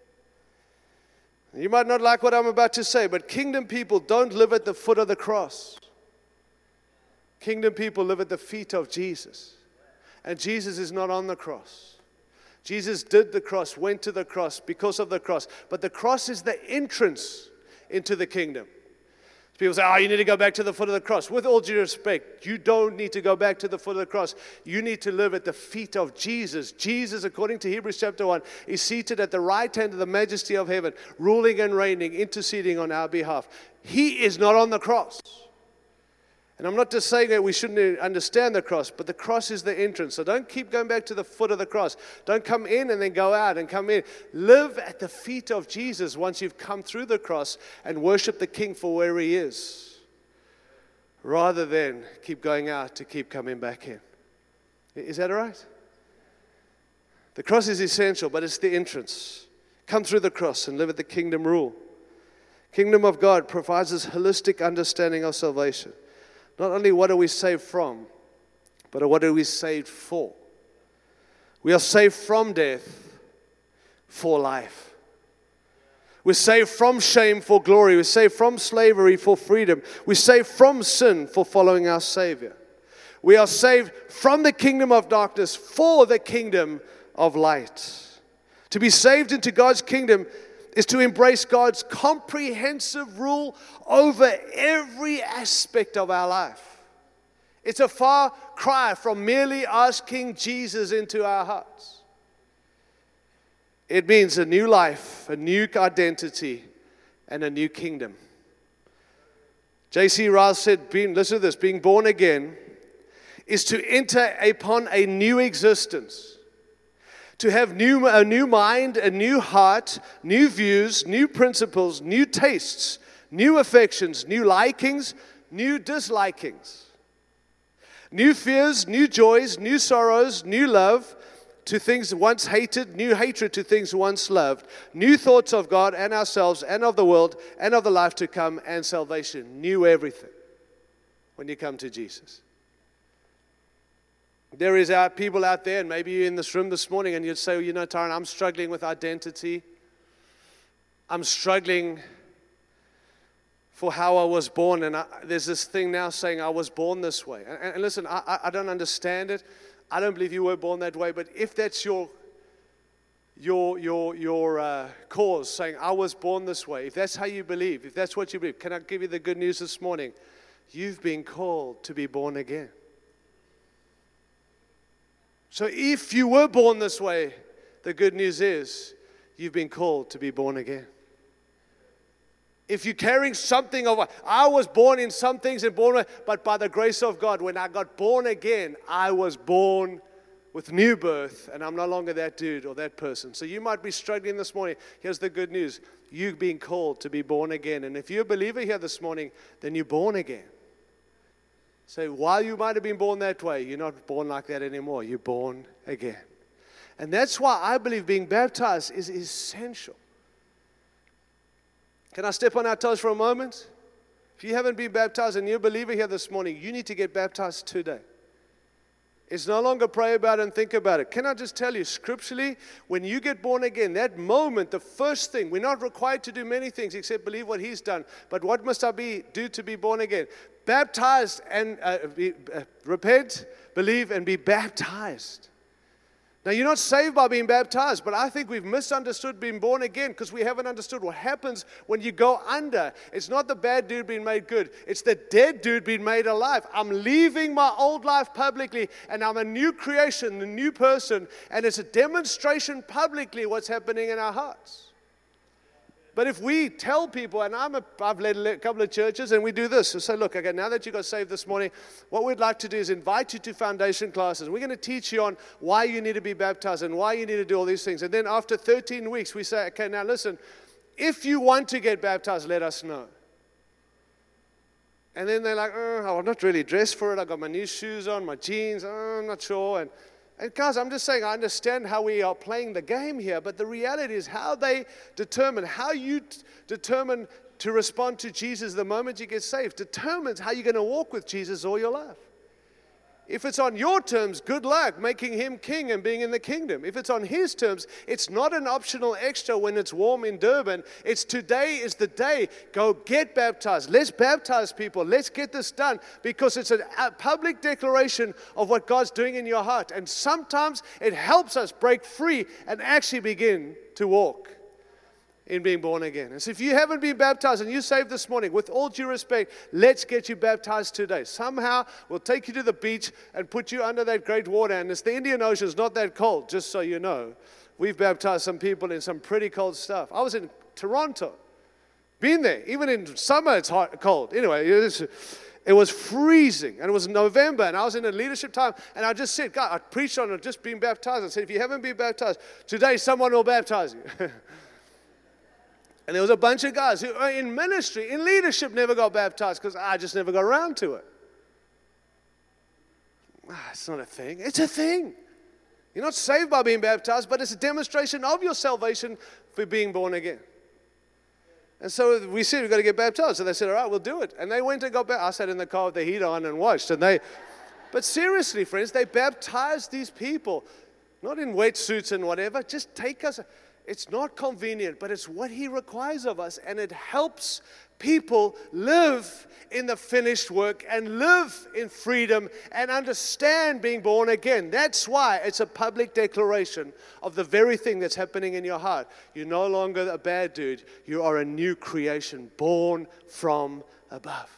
You might not like what I'm about to say, but kingdom people don't live at the foot of the cross. Kingdom people live at the feet of Jesus. And Jesus is not on the cross. Jesus did the cross, went to the cross because of the cross. But the cross is the entrance into the kingdom. People say, you need to go back to the foot of the cross. With all due respect, you don't need to go back to the foot of the cross. You need to live at the feet of Jesus. Jesus, according to Hebrews chapter 1, is seated at the right hand of the majesty of heaven, ruling and reigning, interceding on our behalf. He is not on the cross. And I'm not just saying that we shouldn't understand the cross, but the cross is the entrance. So don't keep going back to the foot of the cross. Don't come in and then go out and come in. Live at the feet of Jesus once you've come through the cross and worship the King for where He is, rather than keep going out to keep coming back in. Is that all right? The cross is essential, but it's the entrance. Come through the cross and live at the kingdom rule. Kingdom of God provides us holistic understanding of salvation. Not only what are we saved from, but what are we saved for? We are saved from death for life. We're saved from shame for glory. We're saved from slavery for freedom. We're saved from sin for following our Savior. We are saved from the kingdom of darkness for the kingdom of light. To be saved into God's kingdom is to embrace God's comprehensive rule over every aspect of our life. It's a far cry from merely asking Jesus into our hearts. It means a new life, a new identity, and a new kingdom. J.C. Ryle said, listen to this, being born again is to enter upon a new existence. To have a new mind, a new heart, new views, new principles, new tastes, new affections, new likings, new dislikings. New fears, new joys, new sorrows, new love to things once hated, new hatred to things once loved, new thoughts of God and ourselves and of the world and of the life to come and salvation. New everything when you come to Jesus. There is people out there, and maybe you're in this room this morning, and you'd say, Tyron, I'm struggling with identity. I'm struggling for how I was born, and there's this thing now saying I was born this way. And listen, I don't understand it. I don't believe you were born that way, but if that's your cause, saying I was born this way, if that's how you believe, if that's what you believe, can I give you the good news this morning? You've been called to be born again. So if you were born this way, the good news is you've been called to be born again. If you're carrying something of, I was born in some things and born, but by the grace of God, when I got born again, I was born with new birth, and I'm no longer that dude or that person. So you might be struggling this morning. Here's the good news. You've been called to be born again. And if you're a believer here this morning, then you're born again. So while you might have been born that way, you're not born like that anymore. You're born again. And that's why I believe being baptized is essential. Can I step on our toes for a moment? If you haven't been baptized and you're a believer here this morning, you need to get baptized today. It's no longer pray about it and think about it. Can I just tell you, scripturally, when you get born again, that moment, the first thing, we're not required to do many things except believe what He's done. But what must I do to be born again? Baptized and repent, believe, and be baptized. Now, you're not saved by being baptized, but I think we've misunderstood being born again because we haven't understood what happens when you go under. It's not the bad dude being made good. It's the dead dude being made alive. I'm leaving my old life publicly, and I'm a new creation, a new person, and it's a demonstration publicly what's happening in our hearts. But if we tell people, and I've led a couple of churches, and we do this. We say, look, okay, now that you got saved this morning, what we'd like to do is invite you to foundation classes. We're going to teach you on why you need to be baptized and why you need to do all these things. And then after 13 weeks, we say, okay, now listen, if you want to get baptized, let us know. And then they're like, I'm not really dressed for it. I got my new shoes on, my jeans. I'm not sure. And guys, I'm just saying, I understand how we are playing the game here, but the reality is how they determine, how you determine to respond to Jesus the moment you get saved determines how you're going to walk with Jesus all your life. If it's on your terms, good luck making him king and being in the kingdom. If it's on his terms, it's not an optional extra when it's warm in Durban. It's today is the day. Go get baptized. Let's baptize people. Let's get this done because it's a public declaration of what God's doing in your heart. And sometimes it helps us break free and actually begin to walk in being born again. And so if you haven't been baptized and you saved this morning, with all due respect, let's get you baptized today. Somehow we'll take you to the beach and put you under that great water. And it's the Indian Ocean, it's not that cold, just so you know. We've baptized some people in some pretty cold stuff. I was in Toronto. Been there. Even in summer it's hot, cold. Anyway, it was freezing. And it was November and I was in a leadership time. And I just said, God, I preached on it, just being baptized. I said, if you haven't been baptized, today someone will baptize you. And there was a bunch of guys who are in ministry, in leadership, never got baptized because I just never got around to it. It's not a thing. It's a thing. You're not saved by being baptized, but it's a demonstration of your salvation for being born again. And so we said, we've got to get baptized. So they said, all right, we'll do it. And they went and got baptized. I sat in the car with the heat on and watched. But seriously, friends, they baptized these people, not in wetsuits and whatever. Just take us. It's not convenient, but it's what he requires of us. And it helps people live in the finished work and live in freedom and understand being born again. That's why it's a public declaration of the very thing that's happening in your heart. You're no longer a bad dude. You are a new creation, born from above.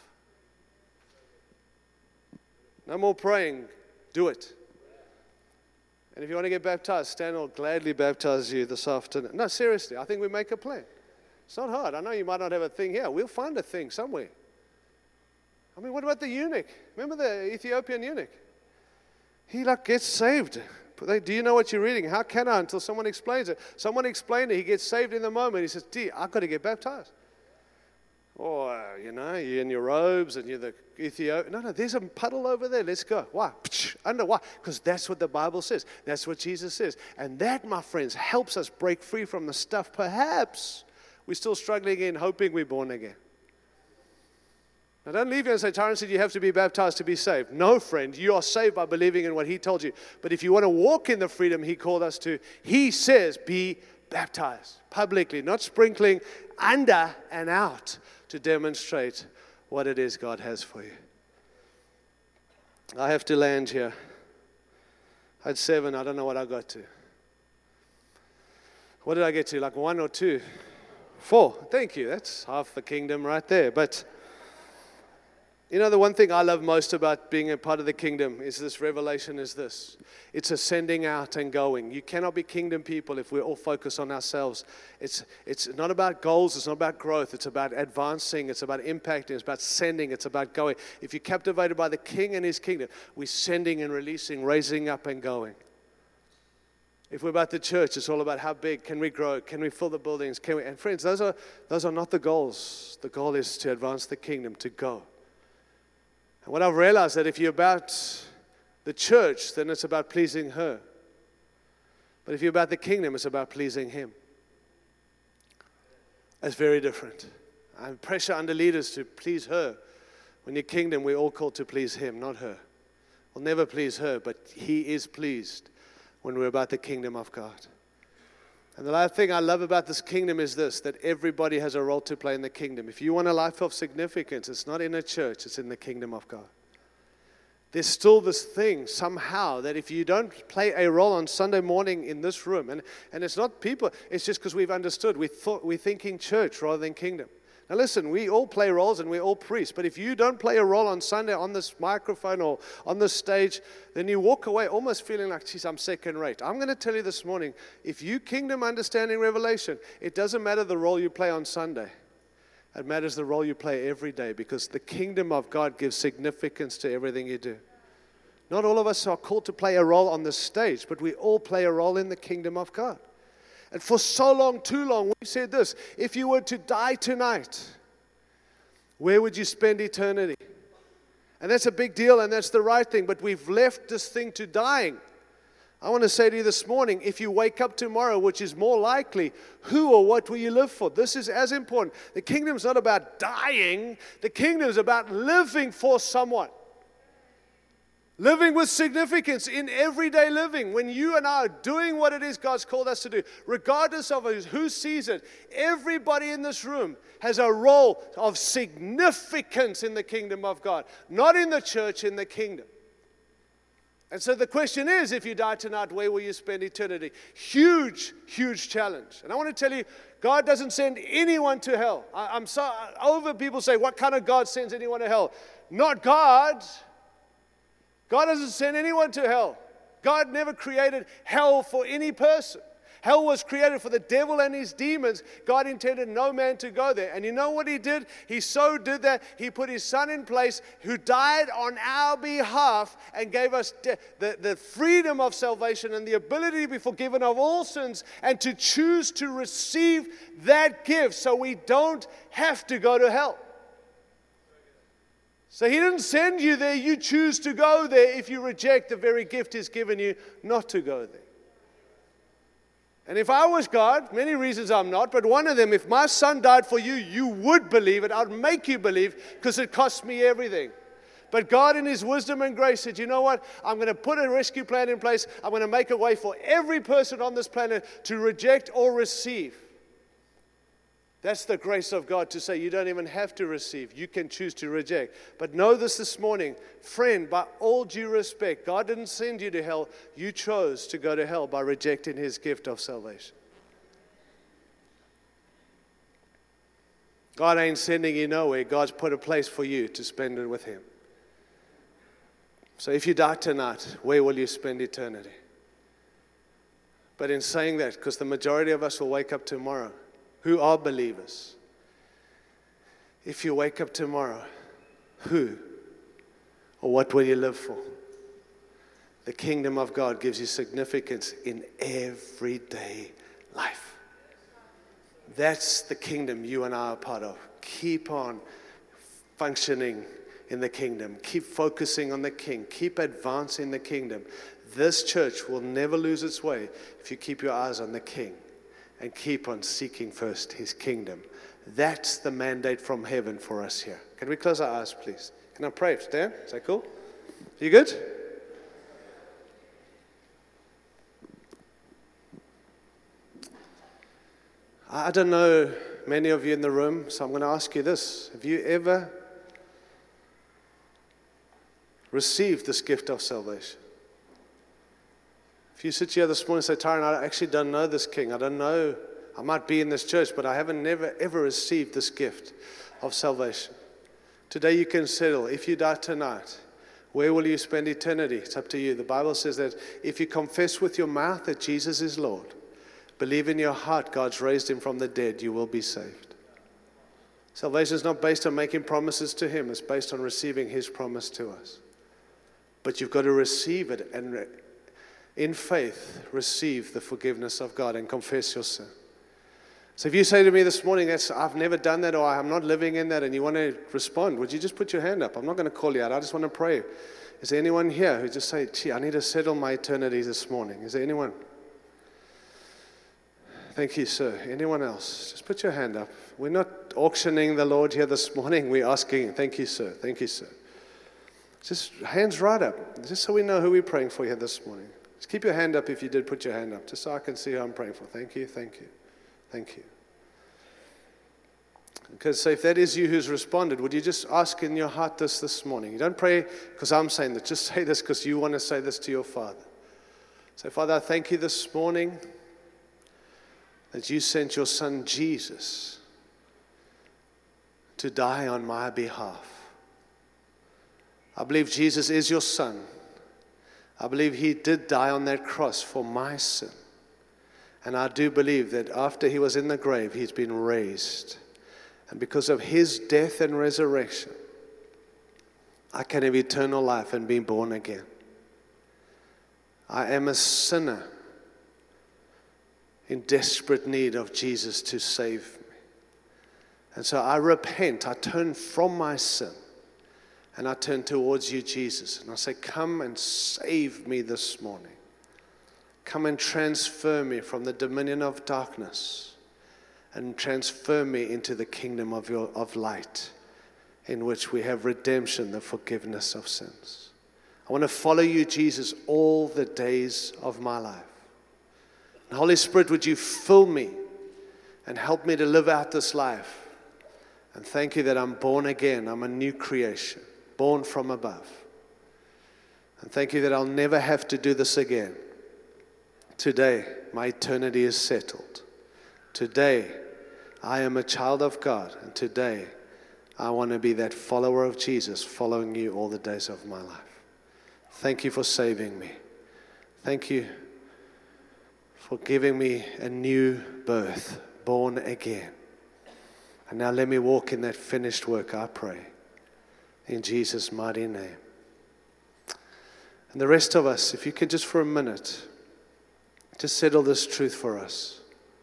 No more praying. Do it. And if you want to get baptized, Stan will gladly baptize you this afternoon. No, seriously, I think we make a plan. It's not hard. I know you might not have a thing here. We'll find a thing somewhere. I mean, what about the eunuch? Remember the Ethiopian eunuch? He gets saved. Do you know what you're reading? How can I until someone explains it? Someone explained it. He gets saved in the moment. He says, I've got to get baptized. Or, you're in your robes and you're the Ethiopian. No, there's a puddle over there. Let's go. Why? Under why? Because that's what the Bible says. That's what Jesus says. And that, my friends, helps us break free from the stuff. Perhaps we're still struggling in, hoping we're born again. Now, don't leave here and say, Tyrone said you have to be baptized to be saved. No, friend, you are saved by believing in what he told you. But if you want to walk in the freedom he called us to, he says, be baptized publicly, not sprinkling under and out, to demonstrate what it is God has for you. I have to land here. I had 7. I don't know what I got to. What did I get to? Like 1 or 2? 4. Thank you. That's half the kingdom right there. But the one thing I love most about being a part of the kingdom is this revelation is this. It's a sending out and going. You cannot be kingdom people if we're all focused on ourselves. It's not about goals. It's not about growth. It's about advancing. It's about impacting. It's about sending. It's about going. If you're captivated by the king and his kingdom, we're sending and releasing, raising up and going. If we're about the church, it's all about how big can we grow? Can we fill the buildings? And friends, those are not the goals. The goal is to advance the kingdom, to go. And what I've realized that if you're about the church, then it's about pleasing her. But if you're about the kingdom, it's about pleasing him. That's very different. I pressure under leaders to please her. When you're kingdom, we're all called to please him, not her. We'll never please her, but he is pleased when we're about the kingdom of God. And the last thing I love about this kingdom is this, that everybody has a role to play in the kingdom. If you want a life of significance, it's not in a church, it's in the kingdom of God. There's still this thing somehow that if you don't play a role on Sunday morning in this room, and it's not people, it's just because we've understood, we're thinking church rather than kingdom. Now listen, we all play roles and we're all priests, but if you don't play a role on Sunday on this microphone or on this stage, then you walk away almost feeling like, geez, I'm second rate. I'm going to tell you this morning, if you kingdom understanding revelation, it doesn't matter the role you play on Sunday. It matters the role you play every day, because the kingdom of God gives significance to everything you do. Not all of us are called to play a role on the stage, but we all play a role in the kingdom of God. And for so long, too long, we said this, if you were to die tonight, where would you spend eternity? And that's a big deal, and that's the right thing, but we've left this thing to dying. I want to say to you this morning, if you wake up tomorrow, which is more likely, who or what will you live for? This is as important. The kingdom's not about dying. The kingdom is about living for someone. Living with significance in everyday living. When you and I are doing what it is God's called us to do, regardless of who sees it, everybody in this room has a role of significance in the kingdom of God. Not in the church, in the kingdom. And so the question is, if you die tonight, where will you spend eternity? Huge, huge challenge. And I want to tell you, God doesn't send anyone to hell. I'm so over people say, what kind of God sends anyone to hell? Not God. God doesn't send anyone to hell. God never created hell for any person. Hell was created for the devil and his demons. God intended no man to go there. And you know what he did? He so did that he put his son in place who died on our behalf and gave us the freedom of salvation and the ability to be forgiven of all sins and to choose to receive that gift so we don't have to go to hell. So he didn't send you there. You choose to go there if you reject the very gift he's given you not to go there. And if I was God, many reasons I'm not, but one of them, if my son died for you, you would believe it. I'd make you believe because it cost me everything. But God in his wisdom and grace said, you know what? I'm going to put a rescue plan in place. I'm going to make a way for every person on this planet to reject or receive. That's the grace of God to say you don't even have to receive. You can choose to reject. But know this morning, friend, by all due respect, God didn't send you to hell. You chose to go to hell by rejecting his gift of salvation. God ain't sending you nowhere. God's put a place for you to spend it with him. So if you die tonight, where will you spend eternity? But in saying that, because the majority of us will wake up tomorrow, who are believers. If you wake up tomorrow, who or what will you live for? The kingdom of God gives you significance in everyday life. That's the kingdom you and I are part of. Keep on functioning in the kingdom. Keep focusing on the King. Keep advancing the kingdom. This church will never lose its way if you keep your eyes on the King. And keep on seeking first his kingdom. That's the mandate from heaven for us here. Can we close our eyes, please? Can I pray? Stan, is that cool? You good? I don't know many of you in the room, so I'm going to ask you this. Have you ever received this gift of salvation? If you sit here this morning and say, Tyron, I actually don't know this King. I don't know. I might be in this church, but I haven't never, ever received this gift of salvation. Today you can settle. If you die tonight, where will you spend eternity? It's up to you. The Bible says that if you confess with your mouth that Jesus is Lord, believe in your heart God's raised him from the dead, you will be saved. Salvation is not based on making promises to him. It's based on receiving his promise to us. But you've got to receive it and in faith, receive the forgiveness of God and confess your sin. So if you say to me this morning, I've never done that or I'm not living in that and you want to respond, would you just put your hand up? I'm not going to call you out. I just want to pray. Is there anyone here who just say, I need to settle my eternity this morning? Is there anyone? Thank you, sir. Anyone else? Just put your hand up. We're not auctioning the Lord here this morning. We're asking, thank you, sir. Thank you, sir. Just hands right up, just so we know who we're praying for here this morning. Just keep your hand up if you did put your hand up, just so I can see who I'm praying for. Thank you, thank you, thank you. Because so if that is you who's responded, would you just ask in your heart this morning? You don't pray because I'm saying that. Just say this because you want to say this to your Father. Say, Father, I thank you this morning that you sent your Son Jesus to die on my behalf. I believe Jesus is your Son. I believe he did die on that cross for my sin. And I do believe that after he was in the grave, he's been raised. And because of his death and resurrection, I can have eternal life and be born again. I am a sinner in desperate need of Jesus to save me. And so I repent. I turn from my sin. And I turn towards you, Jesus. And I say, come and save me this morning. Come and transfer me from the dominion of darkness and transfer me into the kingdom of light, in which we have redemption, the forgiveness of sins. I want to follow you, Jesus, all the days of my life. And Holy Spirit, would you fill me and help me to live out this life? And thank you that I'm born again. I'm a new creation, born from above. And thank you that I'll never have to do this again. Today, my eternity is settled. Today, I am a child of God. And today, I want to be that follower of Jesus, following you all the days of my life. Thank you for saving me. Thank you for giving me a new birth, born again. And now let me walk in that finished work, I pray, in Jesus' mighty name. And the rest of us, if you could just for a minute, just settle this truth for us.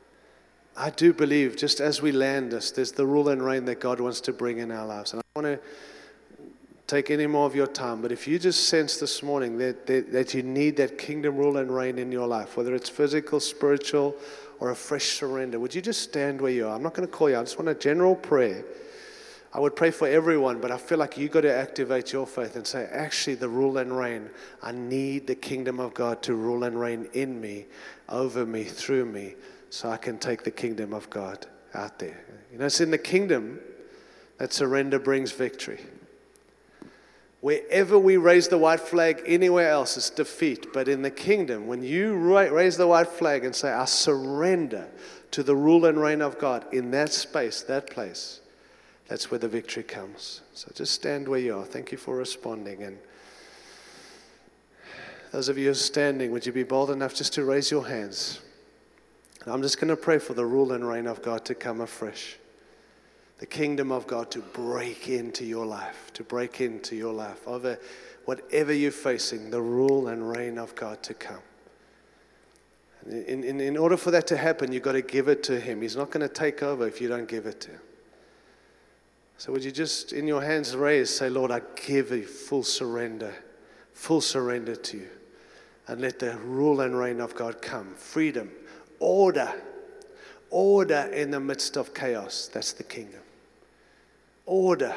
I do believe, just as we land this, there's the rule and reign that God wants to bring in our lives. And I don't want to take any more of your time, but if you just sense this morning that you need that kingdom rule and reign in your life, whether it's physical, spiritual, or a fresh surrender, would you just stand where you are? I'm not going to call you. I just want a general prayer. I would pray for everyone, but I feel like you've got to activate your faith and say, actually, the rule and reign, I need the kingdom of God to rule and reign in me, over me, through me, so I can take the kingdom of God out there. You know, it's in the kingdom that surrender brings victory. Wherever we raise the white flag, anywhere else, it's defeat. But in the kingdom, when you raise the white flag and say, I surrender to the rule and reign of God, in that space, that place, that's where the victory comes. So just stand where you are. Thank you for responding. And those of you who are standing, would you be bold enough just to raise your hands? And I'm just going to pray for the rule and reign of God to come afresh. The kingdom of God to break into your life, over whatever you're facing, the rule and reign of God to come. In order for that to happen, you've got to give it to Him. He's not going to take over if you don't give it to Him. So would you just, in your hands raised, say, Lord, I give you full surrender to you. And let the rule and reign of God come. Freedom, order in the midst of chaos. That's the kingdom. Order.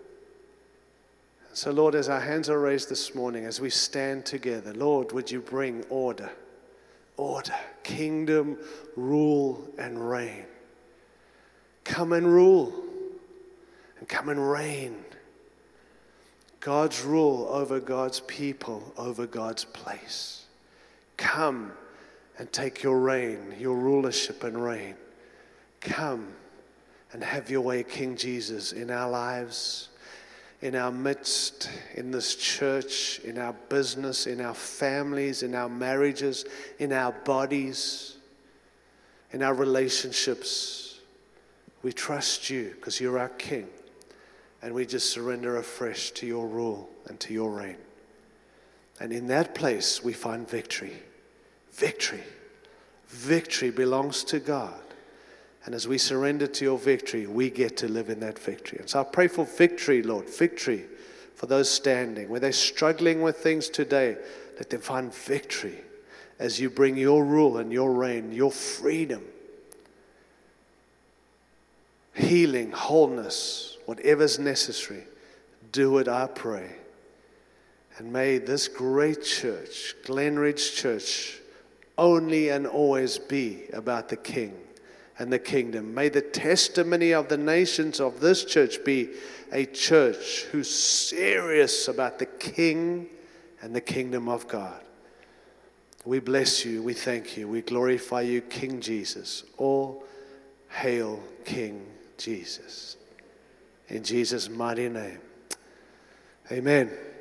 So Lord, as our hands are raised this morning, as we stand together, Lord, would you bring order, kingdom, rule, and reign. Come and rule, and come and reign. God's rule over God's people, over God's place. Come and take your reign, your rulership and reign. Come and have your way, King Jesus, in our lives, in our midst, in this church, in our business, in our families, in our marriages, in our bodies, in our relationships. We trust you because you're our King. And we just surrender afresh to your rule and to your reign. And in that place, we find victory. Victory. Victory belongs to God. And as we surrender to your victory, we get to live in that victory. And so I pray for victory, Lord, victory for those standing. Where they're struggling with things today, let them find victory as you bring your rule and your reign, your freedom, healing, wholeness, whatever's necessary. Do it, I pray. And may this great church, Glenridge Church, only and always be about the King and the kingdom. May the testimony of the nations of this church be a church who's serious about the King and the kingdom of God. We bless you, we thank you, we glorify you, King Jesus. All hail King Jesus. In Jesus' mighty name. Amen.